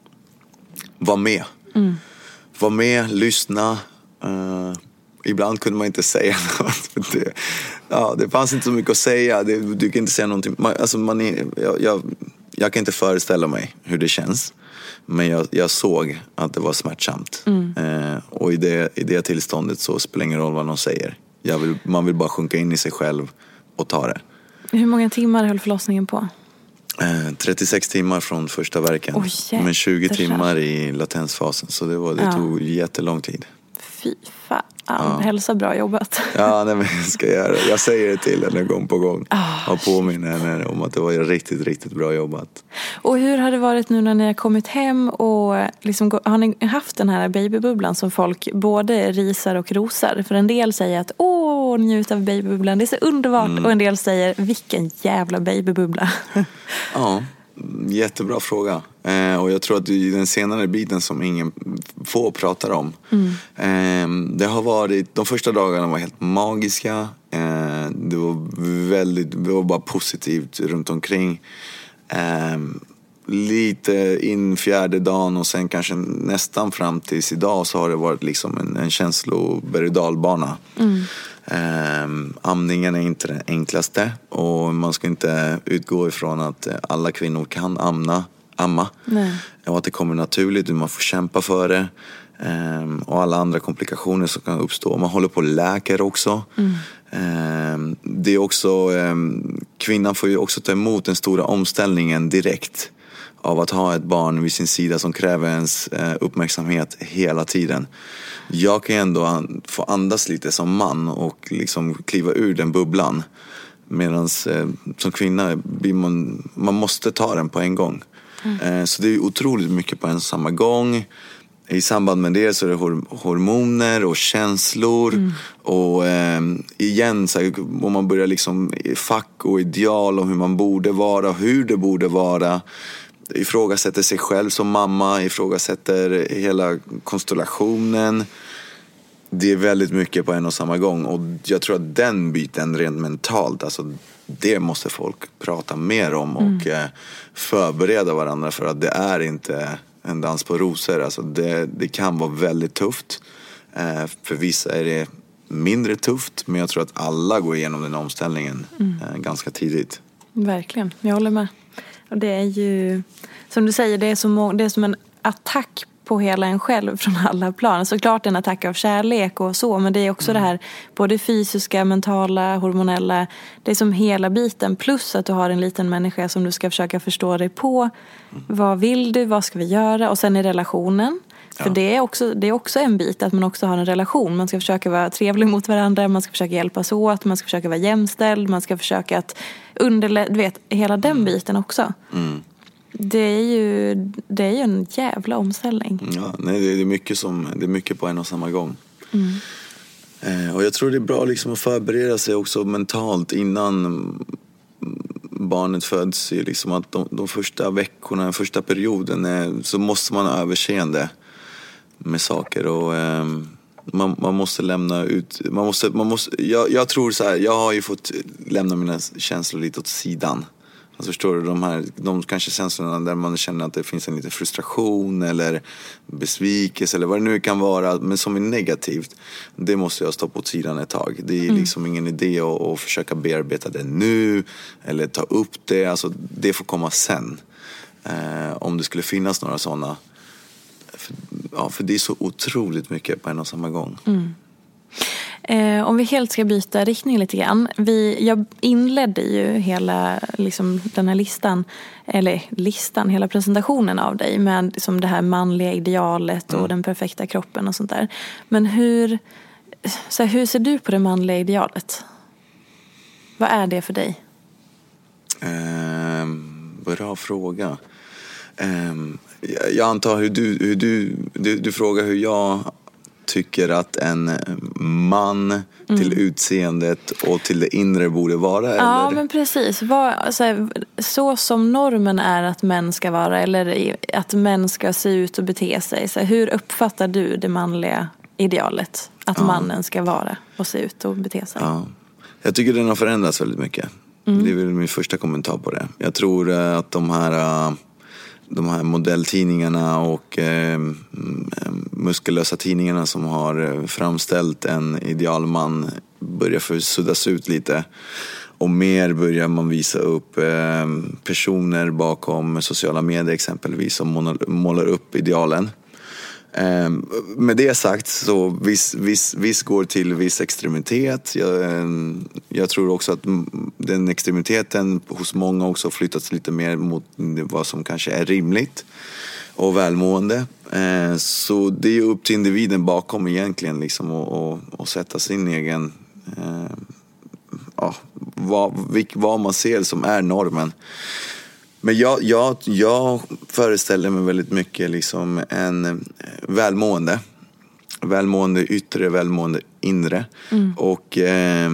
vara med. Mm. Vara med, lyssna. Eh, ibland kunde man inte säga något. Det, ja, det fanns inte så mycket att säga. Det, du kan inte säga någonting. Man, alltså man är, jag, jag, jag kan inte föreställa mig hur det känns. Men jag, jag såg att det var smärtsamt. Mm. Eh, och i det, i det tillståndet så spelar ingen roll vad någon säger. Jag vill, man vill bara sjunka in i sig själv och ta det. Hur många timmar höll förlossningen på? Eh, trettiosex timmar från första verken. Oh, men tjugo timmar i latensfasen. Så det, var, det ja. tog jättelång tid. Fy fan. Ja. Hälsa, bra jobbat. Ja, nej, men jag ska göra det. Jag säger det till henne gång på gång. Oh, och påminner henne om att det var riktigt, riktigt bra jobbat. Och hur har det varit nu när ni har kommit hem och liksom, har ni haft den här babybubblan som folk både risar och rosar? För en del säger att åh, njut av babybubblan, det är så underbart. Mm. Och en del säger, vilken jävla babybubbla. Ja, jättebra fråga. Eh, och jag tror att det är den senare biten som ingen få pratar om. Mm. Eh, det har varit, de första dagarna var helt magiska. Eh, det var väldigt, det var bara positivt runt omkring. Eh, lite in fjärde dagen och sen kanske nästan fram tills idag så har det varit liksom en, en känsloberg- och dalbana. Mm. Um, amningen är inte det enklaste och man ska inte utgå ifrån att alla kvinnor kan amna, amma. Nej. Och att det kommer naturligt, man får kämpa för det. Um, och alla andra komplikationer som kan uppstå. Man håller på och läker också. Mm. Um, det är också um, kvinnan får ju också ta emot den stora omställningen direkt av att ha ett barn vid sin sida som kräver ens uh, uppmärksamhet hela tiden. Jag kan ändå få andas lite som man och liksom kliva ur den bubblan. Medan eh, som kvinna blir man, man måste ta den på en gång. Mm. Eh, så det är otroligt mycket på en samma gång. I samband med det så är det hor- hormoner och känslor. Mm. Och eh, igen, så här, om man börjar liksom i fack och ideal och hur man borde vara och hur det borde vara. Ifrågasätter sig själv som mamma, ifrågasätter hela konstellationen. Det är väldigt mycket på en och samma gång. Och jag tror att den biten rent mentalt, alltså det måste folk prata mer om och mm. eh, förbereda varandra för att det är inte en dans på rosor. Alltså det, det kan vara väldigt tufft. Eh, för vissa är det mindre tufft, men jag tror att alla går igenom den omställningen mm. eh, ganska tidigt. Verkligen, jag håller med. Och det är ju, som du säger, det är, så må- det är som en attack på hela en själv från alla plan. Såklart en attack av kärlek och så, men det är också mm. det här både fysiska, mentala, hormonella, det är som hela biten, plus att du har en liten människa som du ska försöka förstå dig på. Mm. Vad vill du? Vad ska vi göra? Och sen i relationen. För ja. det, är också, det är också en bit att man också har en relation. Man ska försöka vara trevlig mot varandra, man ska försöka hjälpas åt, man ska försöka vara jämställd, man ska försöka att underlätta, du vet, hela den mm. biten också. Mm. Det är ju det är ju en jävla omställning. Ja, nej, det är mycket som det är mycket på en och samma gång. Mm. Eh, och jag tror det är bra liksom att förbereda sig också mentalt innan barnet föds är liksom att de, de första veckorna, den första perioden är, så måste man ha överseende med saker och eh, man, man måste lämna ut, man måste, man måste, jag, jag tror så här, jag har ju fått lämna mina känslor lite åt sidan. Alltså förstår du, de här, de kanske känslorna där man känner att det finns en liten frustration eller besvikelse eller vad det nu kan vara, men som är negativt, det måste jag stoppa åt sidan ett tag. Det är mm. liksom ingen idé att, att försöka bearbeta det nu eller ta upp det, alltså det får komma sen. Eh, om det skulle finnas några sådana. För, ja, för det är så otroligt mycket på en och samma gång. Mm. Eh, om vi helt ska byta riktning lite grann. Vi, jag inledde ju hela liksom, den här listan, eller listan, hela presentationen av dig med liksom, det här manliga idealet och mm. den perfekta kroppen och sånt där. Men hur, så här, hur ser du på det manliga idealet? Vad är det för dig? Eh, bra fråga. Eh, jag, jag antar hur du, hur du, du, du frågar hur jag tycker att en man mm. till utseendet och till det inre borde vara, eller? Ja, men precis. Vad, så, här, så som normen är att män ska vara, eller att män ska se ut och bete sig. Så här, hur uppfattar du det manliga idealet? Att ja. mannen ska vara och se ut och bete sig? Ja. Jag tycker den har förändrats väldigt mycket. Mm. Det är väl min första kommentar på det. Jag tror att de här... de här modelltidningarna och eh, muskellösa tidningarna som har framställt en idealman börjar försuddas ut lite. Och mer börjar man visa upp eh, personer bakom sociala medier exempelvis som målar upp idealen. Eh, med det sagt så viss, viss, viss går till viss extremitet. Jag, eh, jag tror också att den extremiteten hos många också flyttats lite mer mot vad som kanske är rimligt och välmående. Eh, så det är upp till individen bakom egentligen liksom och, och, och sätta sin egen eh, ja, vad, vad man ser som är normen. Men jag, jag, jag föreställer mig väldigt mycket liksom en välmående. Välmående yttre, välmående inre. Mm. Och eh,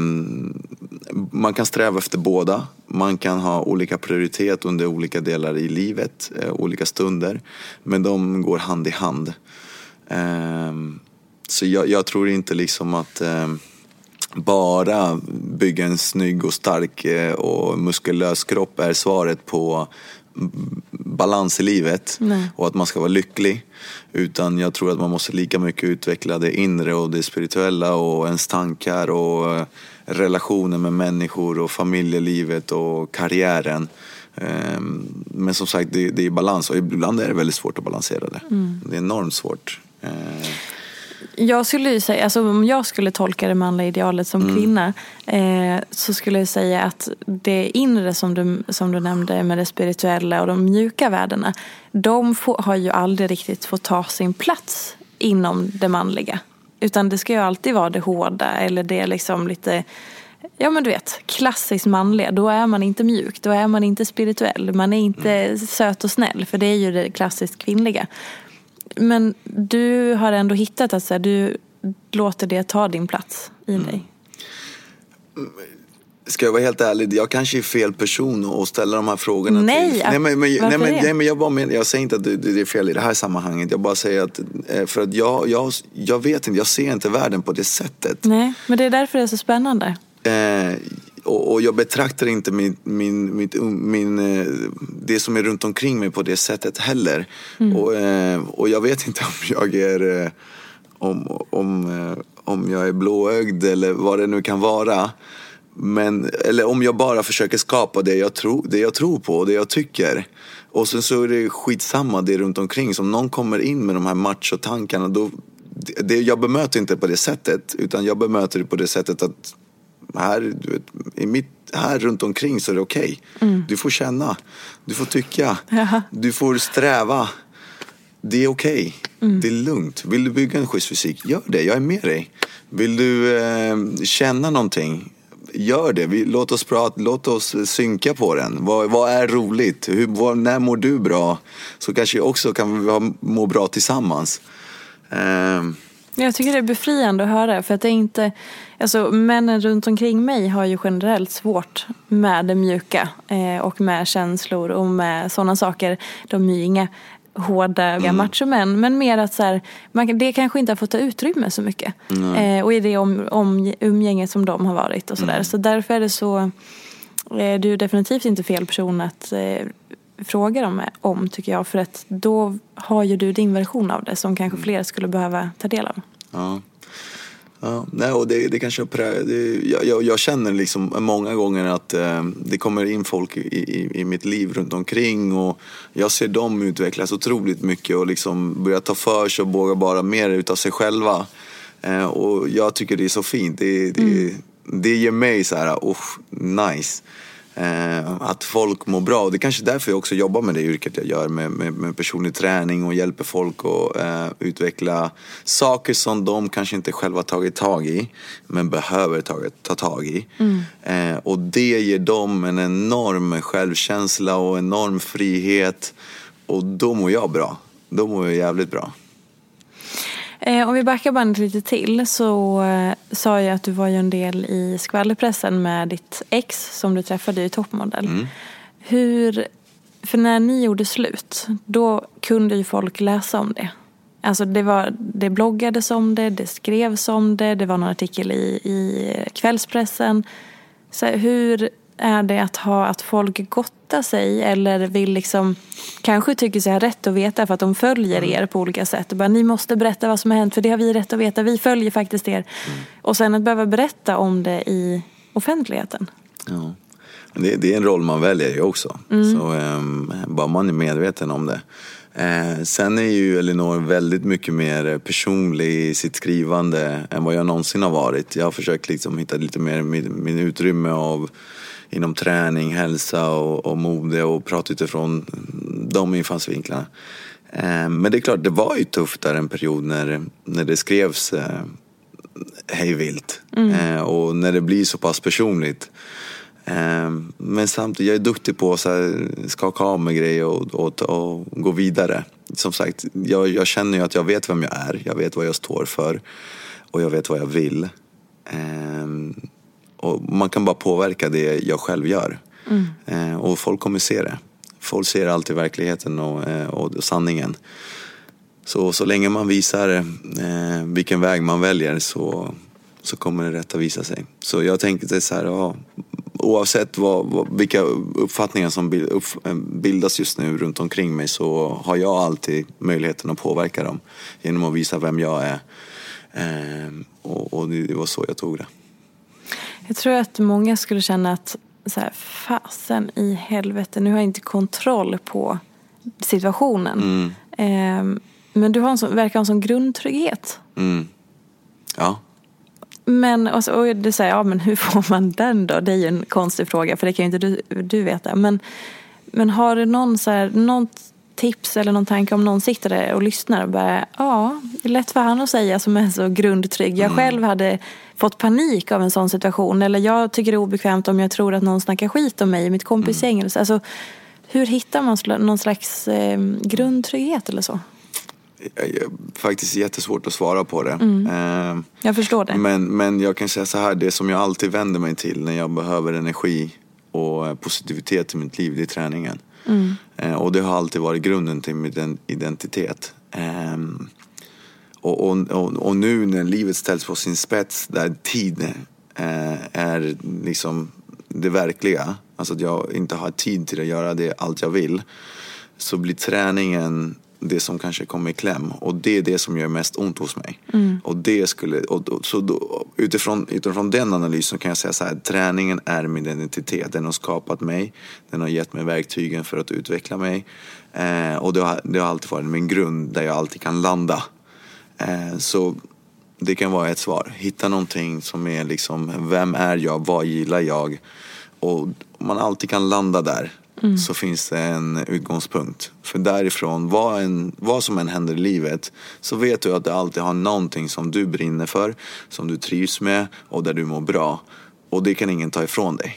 man kan sträva efter båda. Man kan ha olika prioritet under olika delar i livet, eh, olika stunder. Men de går hand i hand. Eh, så jag, jag tror inte liksom att... Eh, bara bygga en snygg och stark och muskulös kropp är svaret på balans i livet. Nej. Och att man ska vara lycklig, utan jag tror att man måste lika mycket utveckla det inre och det spirituella och ens tankar och relationer med människor och familjelivet och karriären. Men som sagt, det, det är balans och ibland är det väldigt svårt att balansera det. Mm. Det är enormt svårt. Jag skulle ju säga, alltså om jag skulle tolka det manliga idealet som mm. kvinna eh, så skulle jag säga att det inre som du, som du nämnde med det spirituella och de mjuka värdena, de får, har ju aldrig riktigt fått ta sin plats inom det manliga. Utan det ska ju alltid vara det hårda eller det liksom lite, ja men du vet, klassiskt manliga. Då är man inte mjuk, då är man inte spirituell, man är inte mm. söt och snäll, för det är ju det klassiskt kvinnliga. Men du har ändå hittat att så här, du låter det ta din plats i mm. dig. Ska jag vara helt ärlig, jag kanske är fel person att ställa de här frågorna nej, till. Nej, men, men, nej, men, nej, men jag, bara men, jag säger inte att det, det är fel i det här sammanhanget. Jag bara säger att, för att jag, jag, jag vet inte, jag ser inte världen på det sättet. Nej, men det är därför det är så spännande. Eh, och, och jag betraktar inte min, min, min, min, det som är runt omkring mig på det sättet heller. Mm. Och, eh, och jag vet inte om jag är om, om, om jag är blåögd eller vad det nu kan vara. Men, eller om jag bara försöker skapa det jag, tro, det jag tror på och det jag tycker. Och sen så är det skitsamma det runt omkring. Som någon kommer in med de här machotankarna, då, det, jag bemöter inte på det sättet. Utan jag bemöter det på det sättet att här, du vet, i mitt, här runt omkring så är det okej. Okay. Mm. Du får känna, du får tycka, Jaha. du får sträva. Det är okej, okay. mm. det är lugnt. Vill du bygga en schysst fysik, gör det, jag är med dig. Vill du eh, känna någonting, gör det. Vi, låt oss prata, låt oss synka på den. Vad, vad är roligt? Hur, vad, när mår du bra? Så kanske också kan vi må bra tillsammans. Eh, Jag tycker det är befriande att höra, för att det är inte, alltså männen runt omkring mig har ju generellt svårt med det mjuka eh, och med känslor och med sådana saker. De är ju inga hårda mm. machomän, men mer att så här, man, det kanske inte har fått ta utrymme så mycket. Mm. Eh, och i det om, om umgänget som de har varit och sådär. Mm. Så därför är det så, eh, du är definitivt inte fel person att eh, fråga dem om, tycker jag, för att då har ju du din version av det som kanske mm. fler skulle behöva ta del av. Ja. Ja, nej, och det, det kanske det, jag, jag, jag känner liksom många gånger att eh, det kommer in folk i, i, i mitt liv runt omkring, och jag ser dem utvecklas otroligt mycket och liksom börja ta för sig och våga bara mer utav sig själva. Eh, och jag tycker det är så fint. Det, det, mm. det ger mig så här, oh, nice. Eh, att folk mår bra, och det är kanske därför jag också jobbar med det yrket jag gör med, med, med personlig träning och hjälper folk att eh, utveckla saker som de kanske inte själva tagit tag i men behöver ta, ta tag i. Mm. eh, och det ger dem en enorm självkänsla och enorm frihet, och då mår jag bra, då mår jag jävligt bra. Om vi backar bandet lite till, så eh, sa jag att du var ju en del i skvallerpressen med ditt ex som du träffade i Toppmodell. Mm. Hur, för när ni gjorde slut, då kunde ju folk läsa om det. Alltså det, var, det bloggades om det, det skrevs om det, det var någon artikel i, i kvällspressen. Så hur är det att ha att folk gottar sig eller vill liksom kanske tycker sig ha rätt att veta för att de följer mm. er på olika sätt och bara, ni måste berätta vad som har hänt för det har vi rätt att veta, vi följer faktiskt er. Mm. Och sen att behöva berätta om det i offentligheten. Ja. Det, det är en roll man väljer ju också. Mm. Så um, bara man är medveten om det. Eh, sen är ju Elinor väldigt mycket mer personlig i sitt skrivande än vad jag någonsin har varit. Jag har försökt liksom hitta lite mer min, min utrymme av inom träning, hälsa och, och mode och prata utifrån de infallsvinklarna. Eh, men det är klart, det var ju tufft där en period när, när det skrevs eh, hejvilt. Mm. Eh, och när det blir så pass personligt. Eh, men samtidigt, jag är duktig på att skaka av med grejer och, och, och gå vidare. Som sagt, jag, jag känner ju att jag vet vem jag är. Jag vet vad jag står för. Och jag vet vad jag vill. Eh, Och man kan bara påverka det jag själv gör. Mm. Eh, och folk kommer se det. Folk ser alltid verkligheten och, eh, och sanningen. Så, så länge man visar eh, vilken väg man väljer så, så kommer det rätt att visa sig. Så jag tänkte så här, ja, oavsett vad, vad, vilka uppfattningar som bild, upp, bildas just nu runt omkring mig, så har jag alltid möjligheten att påverka dem genom att visa vem jag är. Eh, och, och det var så jag tog det. Jag tror att många skulle känna att så här, fasen i helvete, nu har jag inte kontroll på situationen. Mm. Eh, men du har en sån, verkar ha en sån grundtrygghet. Mm. Ja. Men och, så, och du säger, ja men hur får man den då? Det är ju en konstig fråga, för det kan ju inte du, du veta. Men, men har du någon så här, något tips eller någon tanke om någon sitter där och lyssnar och bara, ja, det är lätt för han att säga som är så grundtrygg. Jag mm. själv hade fått panik av en sån situation, eller jag tycker det är obekvämt om jag tror att någon snackar skit om mig i mitt kompisgäng. Mm. Alltså, hur hittar man någon slags eh, grundtrygghet eller så? Faktiskt jättesvårt att svara på det. Mm. Eh, jag förstår det. Men, men jag kan säga så här, det som jag alltid vänder mig till när jag behöver energi och positivitet i mitt liv, det är träningen. Mm. Eh, och det har alltid varit grunden till min identitet. Eh, och, och, och, och nu när livet ställs på sin spets, där tid eh, är liksom det verkliga, alltså att jag inte har tid till att göra det allt jag vill, så blir träningen det som kanske kommer i kläm, och det är det som gör mest ont hos mig. Mm. Och det skulle och, och, så då, utifrån, utifrån den analysen kan jag säga så här: träningen är min identitet, den har skapat mig, den har gett mig verktygen för att utveckla mig, eh, och det har, det har alltid varit min grund där jag alltid kan landa. eh, så det kan vara ett svar, hitta någonting som är liksom, vem är jag, vad gillar jag, och om man alltid kan landa där, Mm. så finns det en utgångspunkt. För därifrån, vad, en, vad som än händer i livet, så vet du att du alltid har någonting som du brinner för, som du trivs med och där du mår bra. Och det kan ingen ta ifrån dig.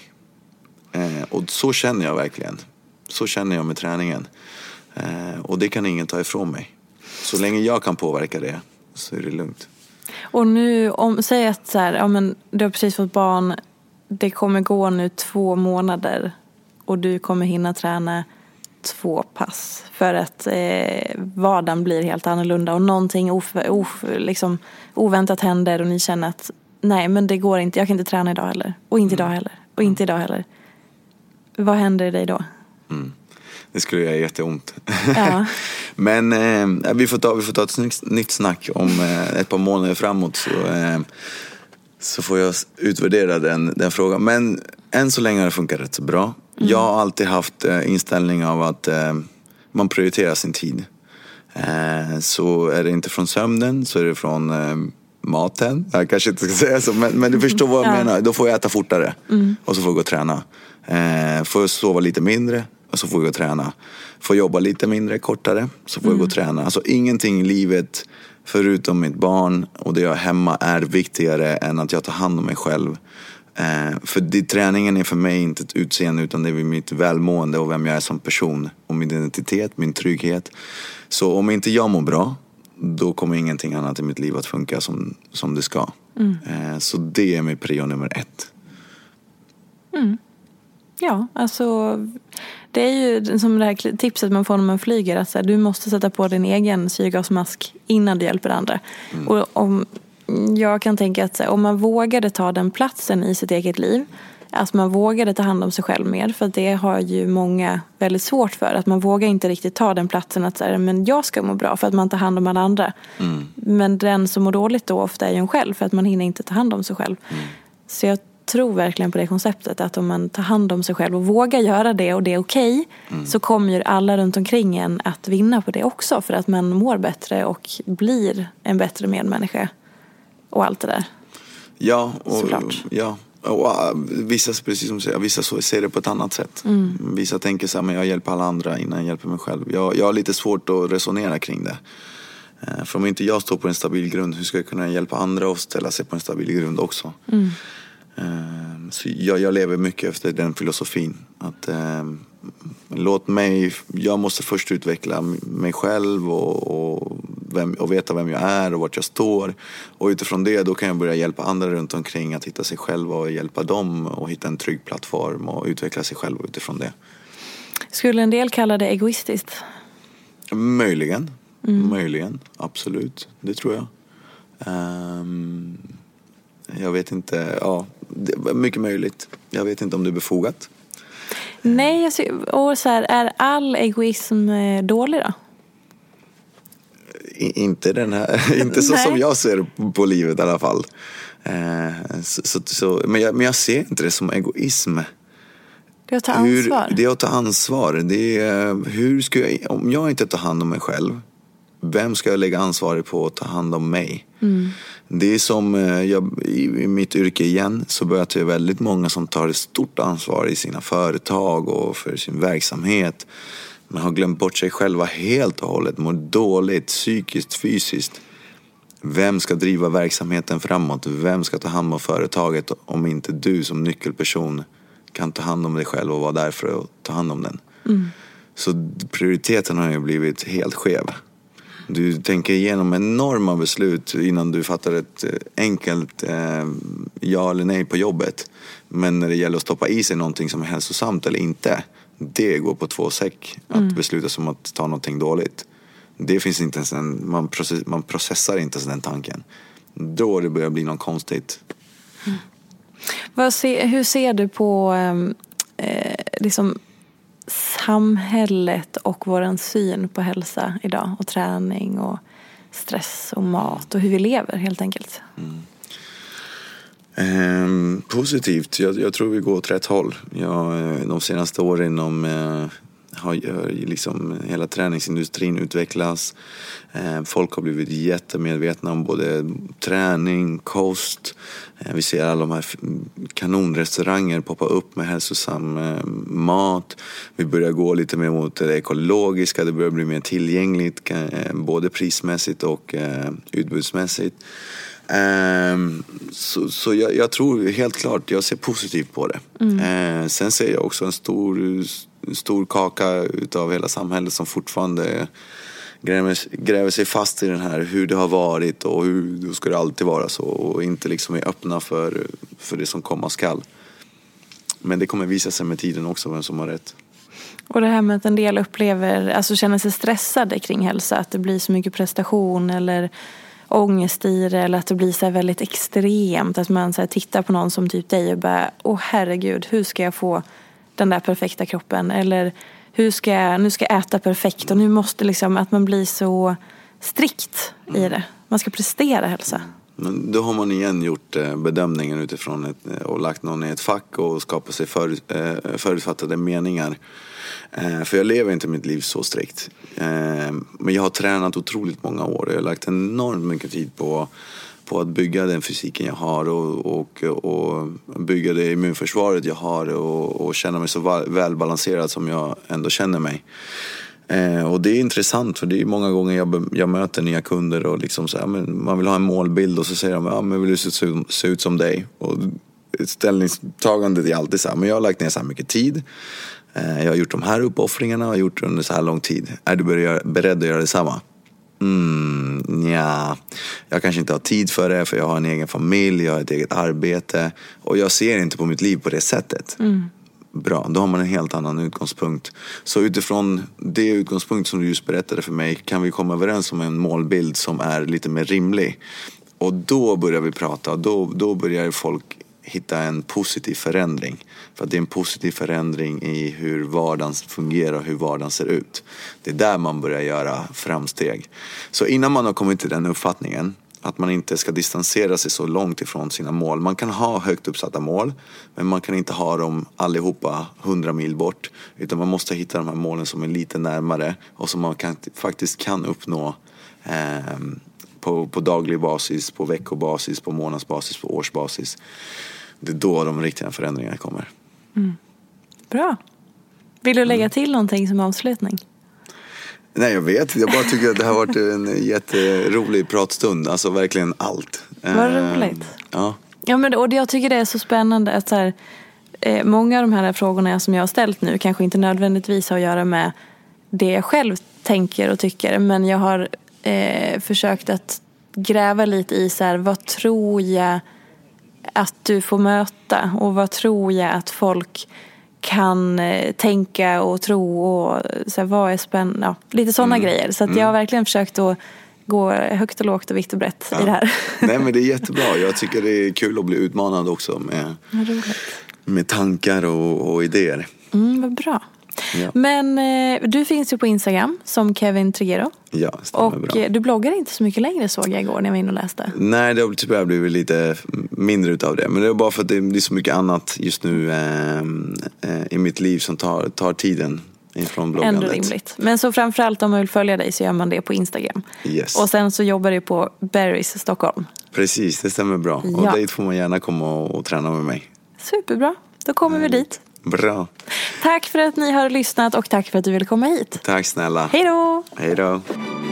Eh, och så känner jag verkligen. Så känner jag med träningen. Eh, och det kan ingen ta ifrån mig. Så länge jag kan påverka det, så är det lugnt. Och nu, om, säg att så här, ja, men du har precis fått barn, det kommer gå nu två månader och du kommer hinna träna två pass för att eh, vardagen blir helt annorlunda och någonting of, of, liksom, oväntat händer och ni känner att nej, men det går inte, jag kan inte träna idag heller och inte idag heller och inte idag heller. Vad händer i dig då? Mm. Det skulle göra jätteont. Ja. Men eh, vi, får ta, vi får ta ett nytt, nytt snack om eh, ett par månader framåt, så, eh, så får jag utvärdera den, den frågan. Men än så länge har det funkat rätt så bra. Mm. Jag har alltid haft eh, inställning av att eh, man prioriterar sin tid. Eh, så är det inte från sömnen, så är det från eh, maten. Jag kanske inte ska säga så, men, men du förstår vad jag ja. menar. Då får jag äta fortare mm. och så får jag gå och träna. Eh, får jag sova lite mindre och så får jag gå och träna. Får jobba lite mindre, kortare, så får mm. jag gå och träna. Alltså ingenting i livet förutom mitt barn och det jag är hemma är viktigare än att jag tar hand om mig själv. Eh, för det, träningen är för mig inte ett utseende, utan det är mitt välmående och vem jag är som person. Och min identitet, min trygghet. Så om inte jag mår bra, då kommer ingenting annat i mitt liv att funka som, som det ska. Mm. Eh, så det är min prio nummer ett. Mm. Ja, alltså det är ju som det här tipset man får när man flyger, att så här, du måste sätta på din egen syrgasmask innan du hjälper andra. Mm. Och om jag kan tänka att så här, om man vågade ta den platsen i sitt eget liv, att man vågade ta hand om sig själv mer, för det har ju många väldigt svårt för, att man vågar inte riktigt ta den platsen att så här, men jag ska må bra för att man tar hand om alla andra. Mm. Men den som mår dåligt då ofta är ju en själv, för att man hinner inte ta hand om sig själv. Mm. Så jag tror verkligen på det konceptet, att om man tar hand om sig själv och vågar göra det och det är okej, mm. så kommer ju alla runt omkring en att vinna på det också, för att man mår bättre och blir en bättre medmänniska och allt det där. Ja, och, ja. Och, uh, vissa, precis som du säger, vissa så ser det på ett annat sätt. Mm. Vissa tänker så här, men jag hjälper alla andra innan jag hjälper mig själv. Jag, jag har lite svårt att resonera kring det. Uh, för om inte jag står på en stabil grund, hur ska jag kunna hjälpa andra att ställa sig på en stabil grund också? Mm. Uh, så jag, jag lever mycket efter den filosofin. Att uh, låt mig, jag måste först utveckla mig själv och, och, vem, och veta vem jag är och vart jag står. Och utifrån det då kan jag börja hjälpa andra runt omkring att hitta sig själva och hjälpa dem och hitta en trygg plattform och utveckla sig själv utifrån det. Skulle en del kalla det egoistiskt? Möjligen, mm. möjligen, absolut, det tror jag. Um, jag vet inte, ja, det är mycket möjligt. Jag vet inte om det är befogat. Nej, jag ser, och så här, är all egoism dålig då? I, inte den här, inte så som jag ser på, på livet i alla fall. Eh, så, så, så, men, jag, men jag ser inte det som egoism. Det är att ta ansvar. Hur, det är att ta ansvar. Det är, hur ska jag, om jag inte tar hand om mig själv, vem ska jag lägga ansvaret på att ta hand om mig? Mm. Det är som jag, i mitt yrke igen, så börjar det väldigt många som tar ett stort ansvar i sina företag och för sin verksamhet. Man har glömt bort sig själva helt och hållet, mår dåligt, psykiskt, fysiskt. Vem ska driva verksamheten framåt? Vem ska ta hand om företaget om inte du som nyckelperson kan ta hand om dig själv och vara där för att ta hand om den? Mm. Så prioriteten har ju blivit helt skev. Du tänker igenom enorma beslut innan du fattar ett enkelt eh, ja eller nej på jobbet. Men när det gäller att stoppa i sig någonting som är hälsosamt eller inte, det går på två säck. Att mm. besluta som att ta någonting dåligt. Det finns inte ens en, man, process, man processar inte ens den tanken. Då det börjar bli något konstigt. Mm. Vad se, hur ser du på eh, liksom samhället och våran syn på hälsa idag, och träning och stress och mat och hur vi lever helt enkelt? Mm. Eh, positivt, jag, jag tror vi går åt rätt håll. Jag, de senaste åren inom, eh, har liksom hela träningsindustrin utvecklats. Eh, folk har blivit jättemedvetna om både träning, kost. Eh, vi ser alla de här kanonrestauranger poppa upp med hälsosam eh, mat. Vi börjar gå lite mer mot det ekologiska. Det börjar bli mer tillgängligt, eh, både prismässigt och eh, utbudsmässigt. Um, så så jag, jag tror helt klart, jag ser positivt på det. Mm. Uh, sen ser jag också en stor, stor kaka utav hela samhället som fortfarande gräver, gräver sig fast i den här hur det har varit och hur då ska det alltid vara så, och inte liksom är öppna för, för det som komma skall. Men det kommer visa sig med tiden också vem som har rätt. Och det här med att en del upplever, alltså känner sig stressade kring hälsa, att det blir så mycket prestation eller ångest i det, eller att det blir så här väldigt extremt, att man så här tittar på någon som typ dig och bara, åh herregud, hur ska jag få den där perfekta kroppen, eller hur ska jag, nu ska jag äta perfekt och nu måste liksom, att man blir så strikt i det, man ska prestera hälsa. Men då har man igen gjort bedömningen utifrån ett, och lagt någon i ett fack och skapat sig för, förutfattade meningar. För jag lever inte mitt liv så strikt. Men jag har tränat otroligt många år. Jag har lagt enormt mycket tid på, på att bygga den fysiken jag har och, och, och bygga det immunförsvaret jag har och, och känna mig så välbalanserad som jag ändå känner mig. Eh, och det är intressant, för det är många gånger jag, jag möter nya kunder och liksom så här, men man vill ha en målbild och så säger de, ja men vill du se, se ut som dig? Och ställningstagandet är alltid så här, men jag har lagt ner så här mycket tid, eh, jag har gjort de här uppoffringarna och har gjort det under så här lång tid. Är du beredd att göra detsamma? Mm, ja, jag kanske inte har tid för det, för jag har en egen familj, jag har ett eget arbete och jag ser inte på mitt liv på det sättet. Mm. Bra, då har man en helt annan utgångspunkt. Så utifrån det utgångspunkt som du just berättade för mig kan vi komma överens om en målbild som är lite mer rimlig. Och då börjar vi prata, då, då börjar folk hitta en positiv förändring. För att det är en positiv förändring i hur vardagen fungerar, hur vardagen ser ut. Det är där man börjar göra framsteg. Så innan man har kommit till den uppfattningen att man inte ska distansera sig så långt ifrån sina mål. Man kan ha högt uppsatta mål, men man kan inte ha dem allihopa hundra mil bort. Utan man måste hitta de här målen som är lite närmare och som man kan, faktiskt kan uppnå eh, på, på daglig basis, på veckobasis, på månadsbasis, på årsbasis. Det är då de riktiga förändringarna kommer. Mm. Bra. Vill du lägga till någonting som avslutning? Nej, jag vet. Jag bara tycker att det har varit en jätterolig pratstund. Alltså verkligen allt. Vad roligt. Ja. Ja, men och jag tycker det är så spännande att så här, eh, många av de här frågorna som jag har ställt nu kanske inte nödvändigtvis har att göra med det jag själv tänker och tycker. Men jag har eh, försökt att gräva lite i så här, vad tror jag att du får möta och vad tror jag att folk kan eh, tänka och tro och så här, vad är spännande, ja, lite sådana mm. grejer. Så att mm. jag har verkligen försökt att gå högt och lågt och vitt och brett ja. i det här. Nej, men det är jättebra. Jag tycker det är kul att bli utmanad också med, med tankar och, och idéer. Mm, vad bra. Ja. Men eh, du finns ju på Instagram som Kevin Triguero. Ja, stämmer och bra. Och du bloggar inte så mycket längre, såg jag igår när jag var inne och läste. Nej, det har tyvärr blivit lite mindre utav det. Men det är bara för att det är så mycket annat just nu eh, eh, i mitt liv som tar, tar tiden ifrån bloggandet. Ändå rimligt. Men så framförallt om man vill följa dig så gör man det på Instagram. Yes. Och sen så jobbar du på Barry's Stockholm. Precis, det stämmer bra. Ja. Och dit får man gärna komma och, och träna med mig. Superbra, då kommer mm. vi dit. Bra. Tack för att ni har lyssnat och tack för att du ville komma hit. Tack snälla. Hej då. Hej då.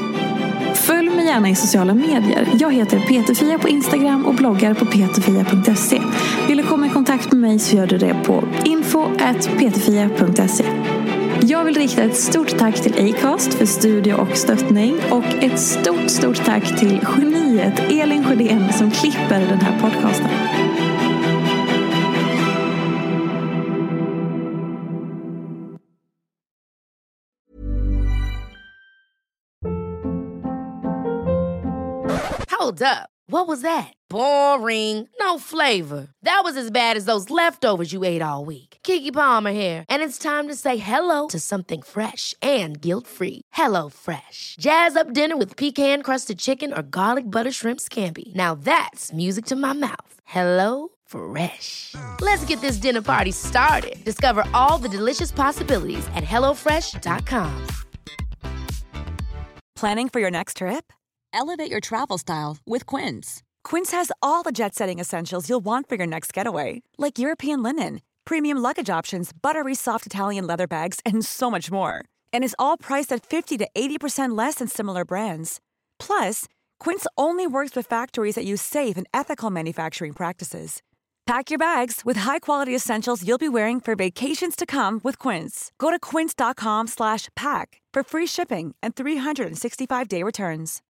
Följ mig gärna i sociala medier. Jag heter Peterfia på Instagram och bloggar på peterfia punkt se. Vill du komma i kontakt med mig så gör du det på info at peterfia punkt se. Jag vill rikta ett stort tack till Acast för studio och stöttning och ett stort, stort tack till geniet Elin Sjödén som klipper den här podcasten. Hold up. What was that? Boring. No flavor. That was as bad as those leftovers you ate all week. Keke Palmer here, and it's time to say hello to something fresh and guilt-free. Hello Fresh. Jazz up dinner with pecan-crusted chicken or garlic butter shrimp scampi. Now that's music to my mouth. Hello Fresh. Let's get this dinner party started. Discover all the delicious possibilities at hello fresh dot com. Planning for your next trip? Elevate your travel style with Quince. Quince has all the jet-setting essentials you'll want for your next getaway, like European linen, premium luggage options, buttery soft Italian leather bags, and so much more. And is all priced at fifty to eighty percent less than similar brands. Plus, Quince only works with factories that use safe and ethical manufacturing practices. Pack your bags with high-quality essentials you'll be wearing for vacations to come with Quince. Go to quince.com slash pack for free shipping and three sixty-five day returns.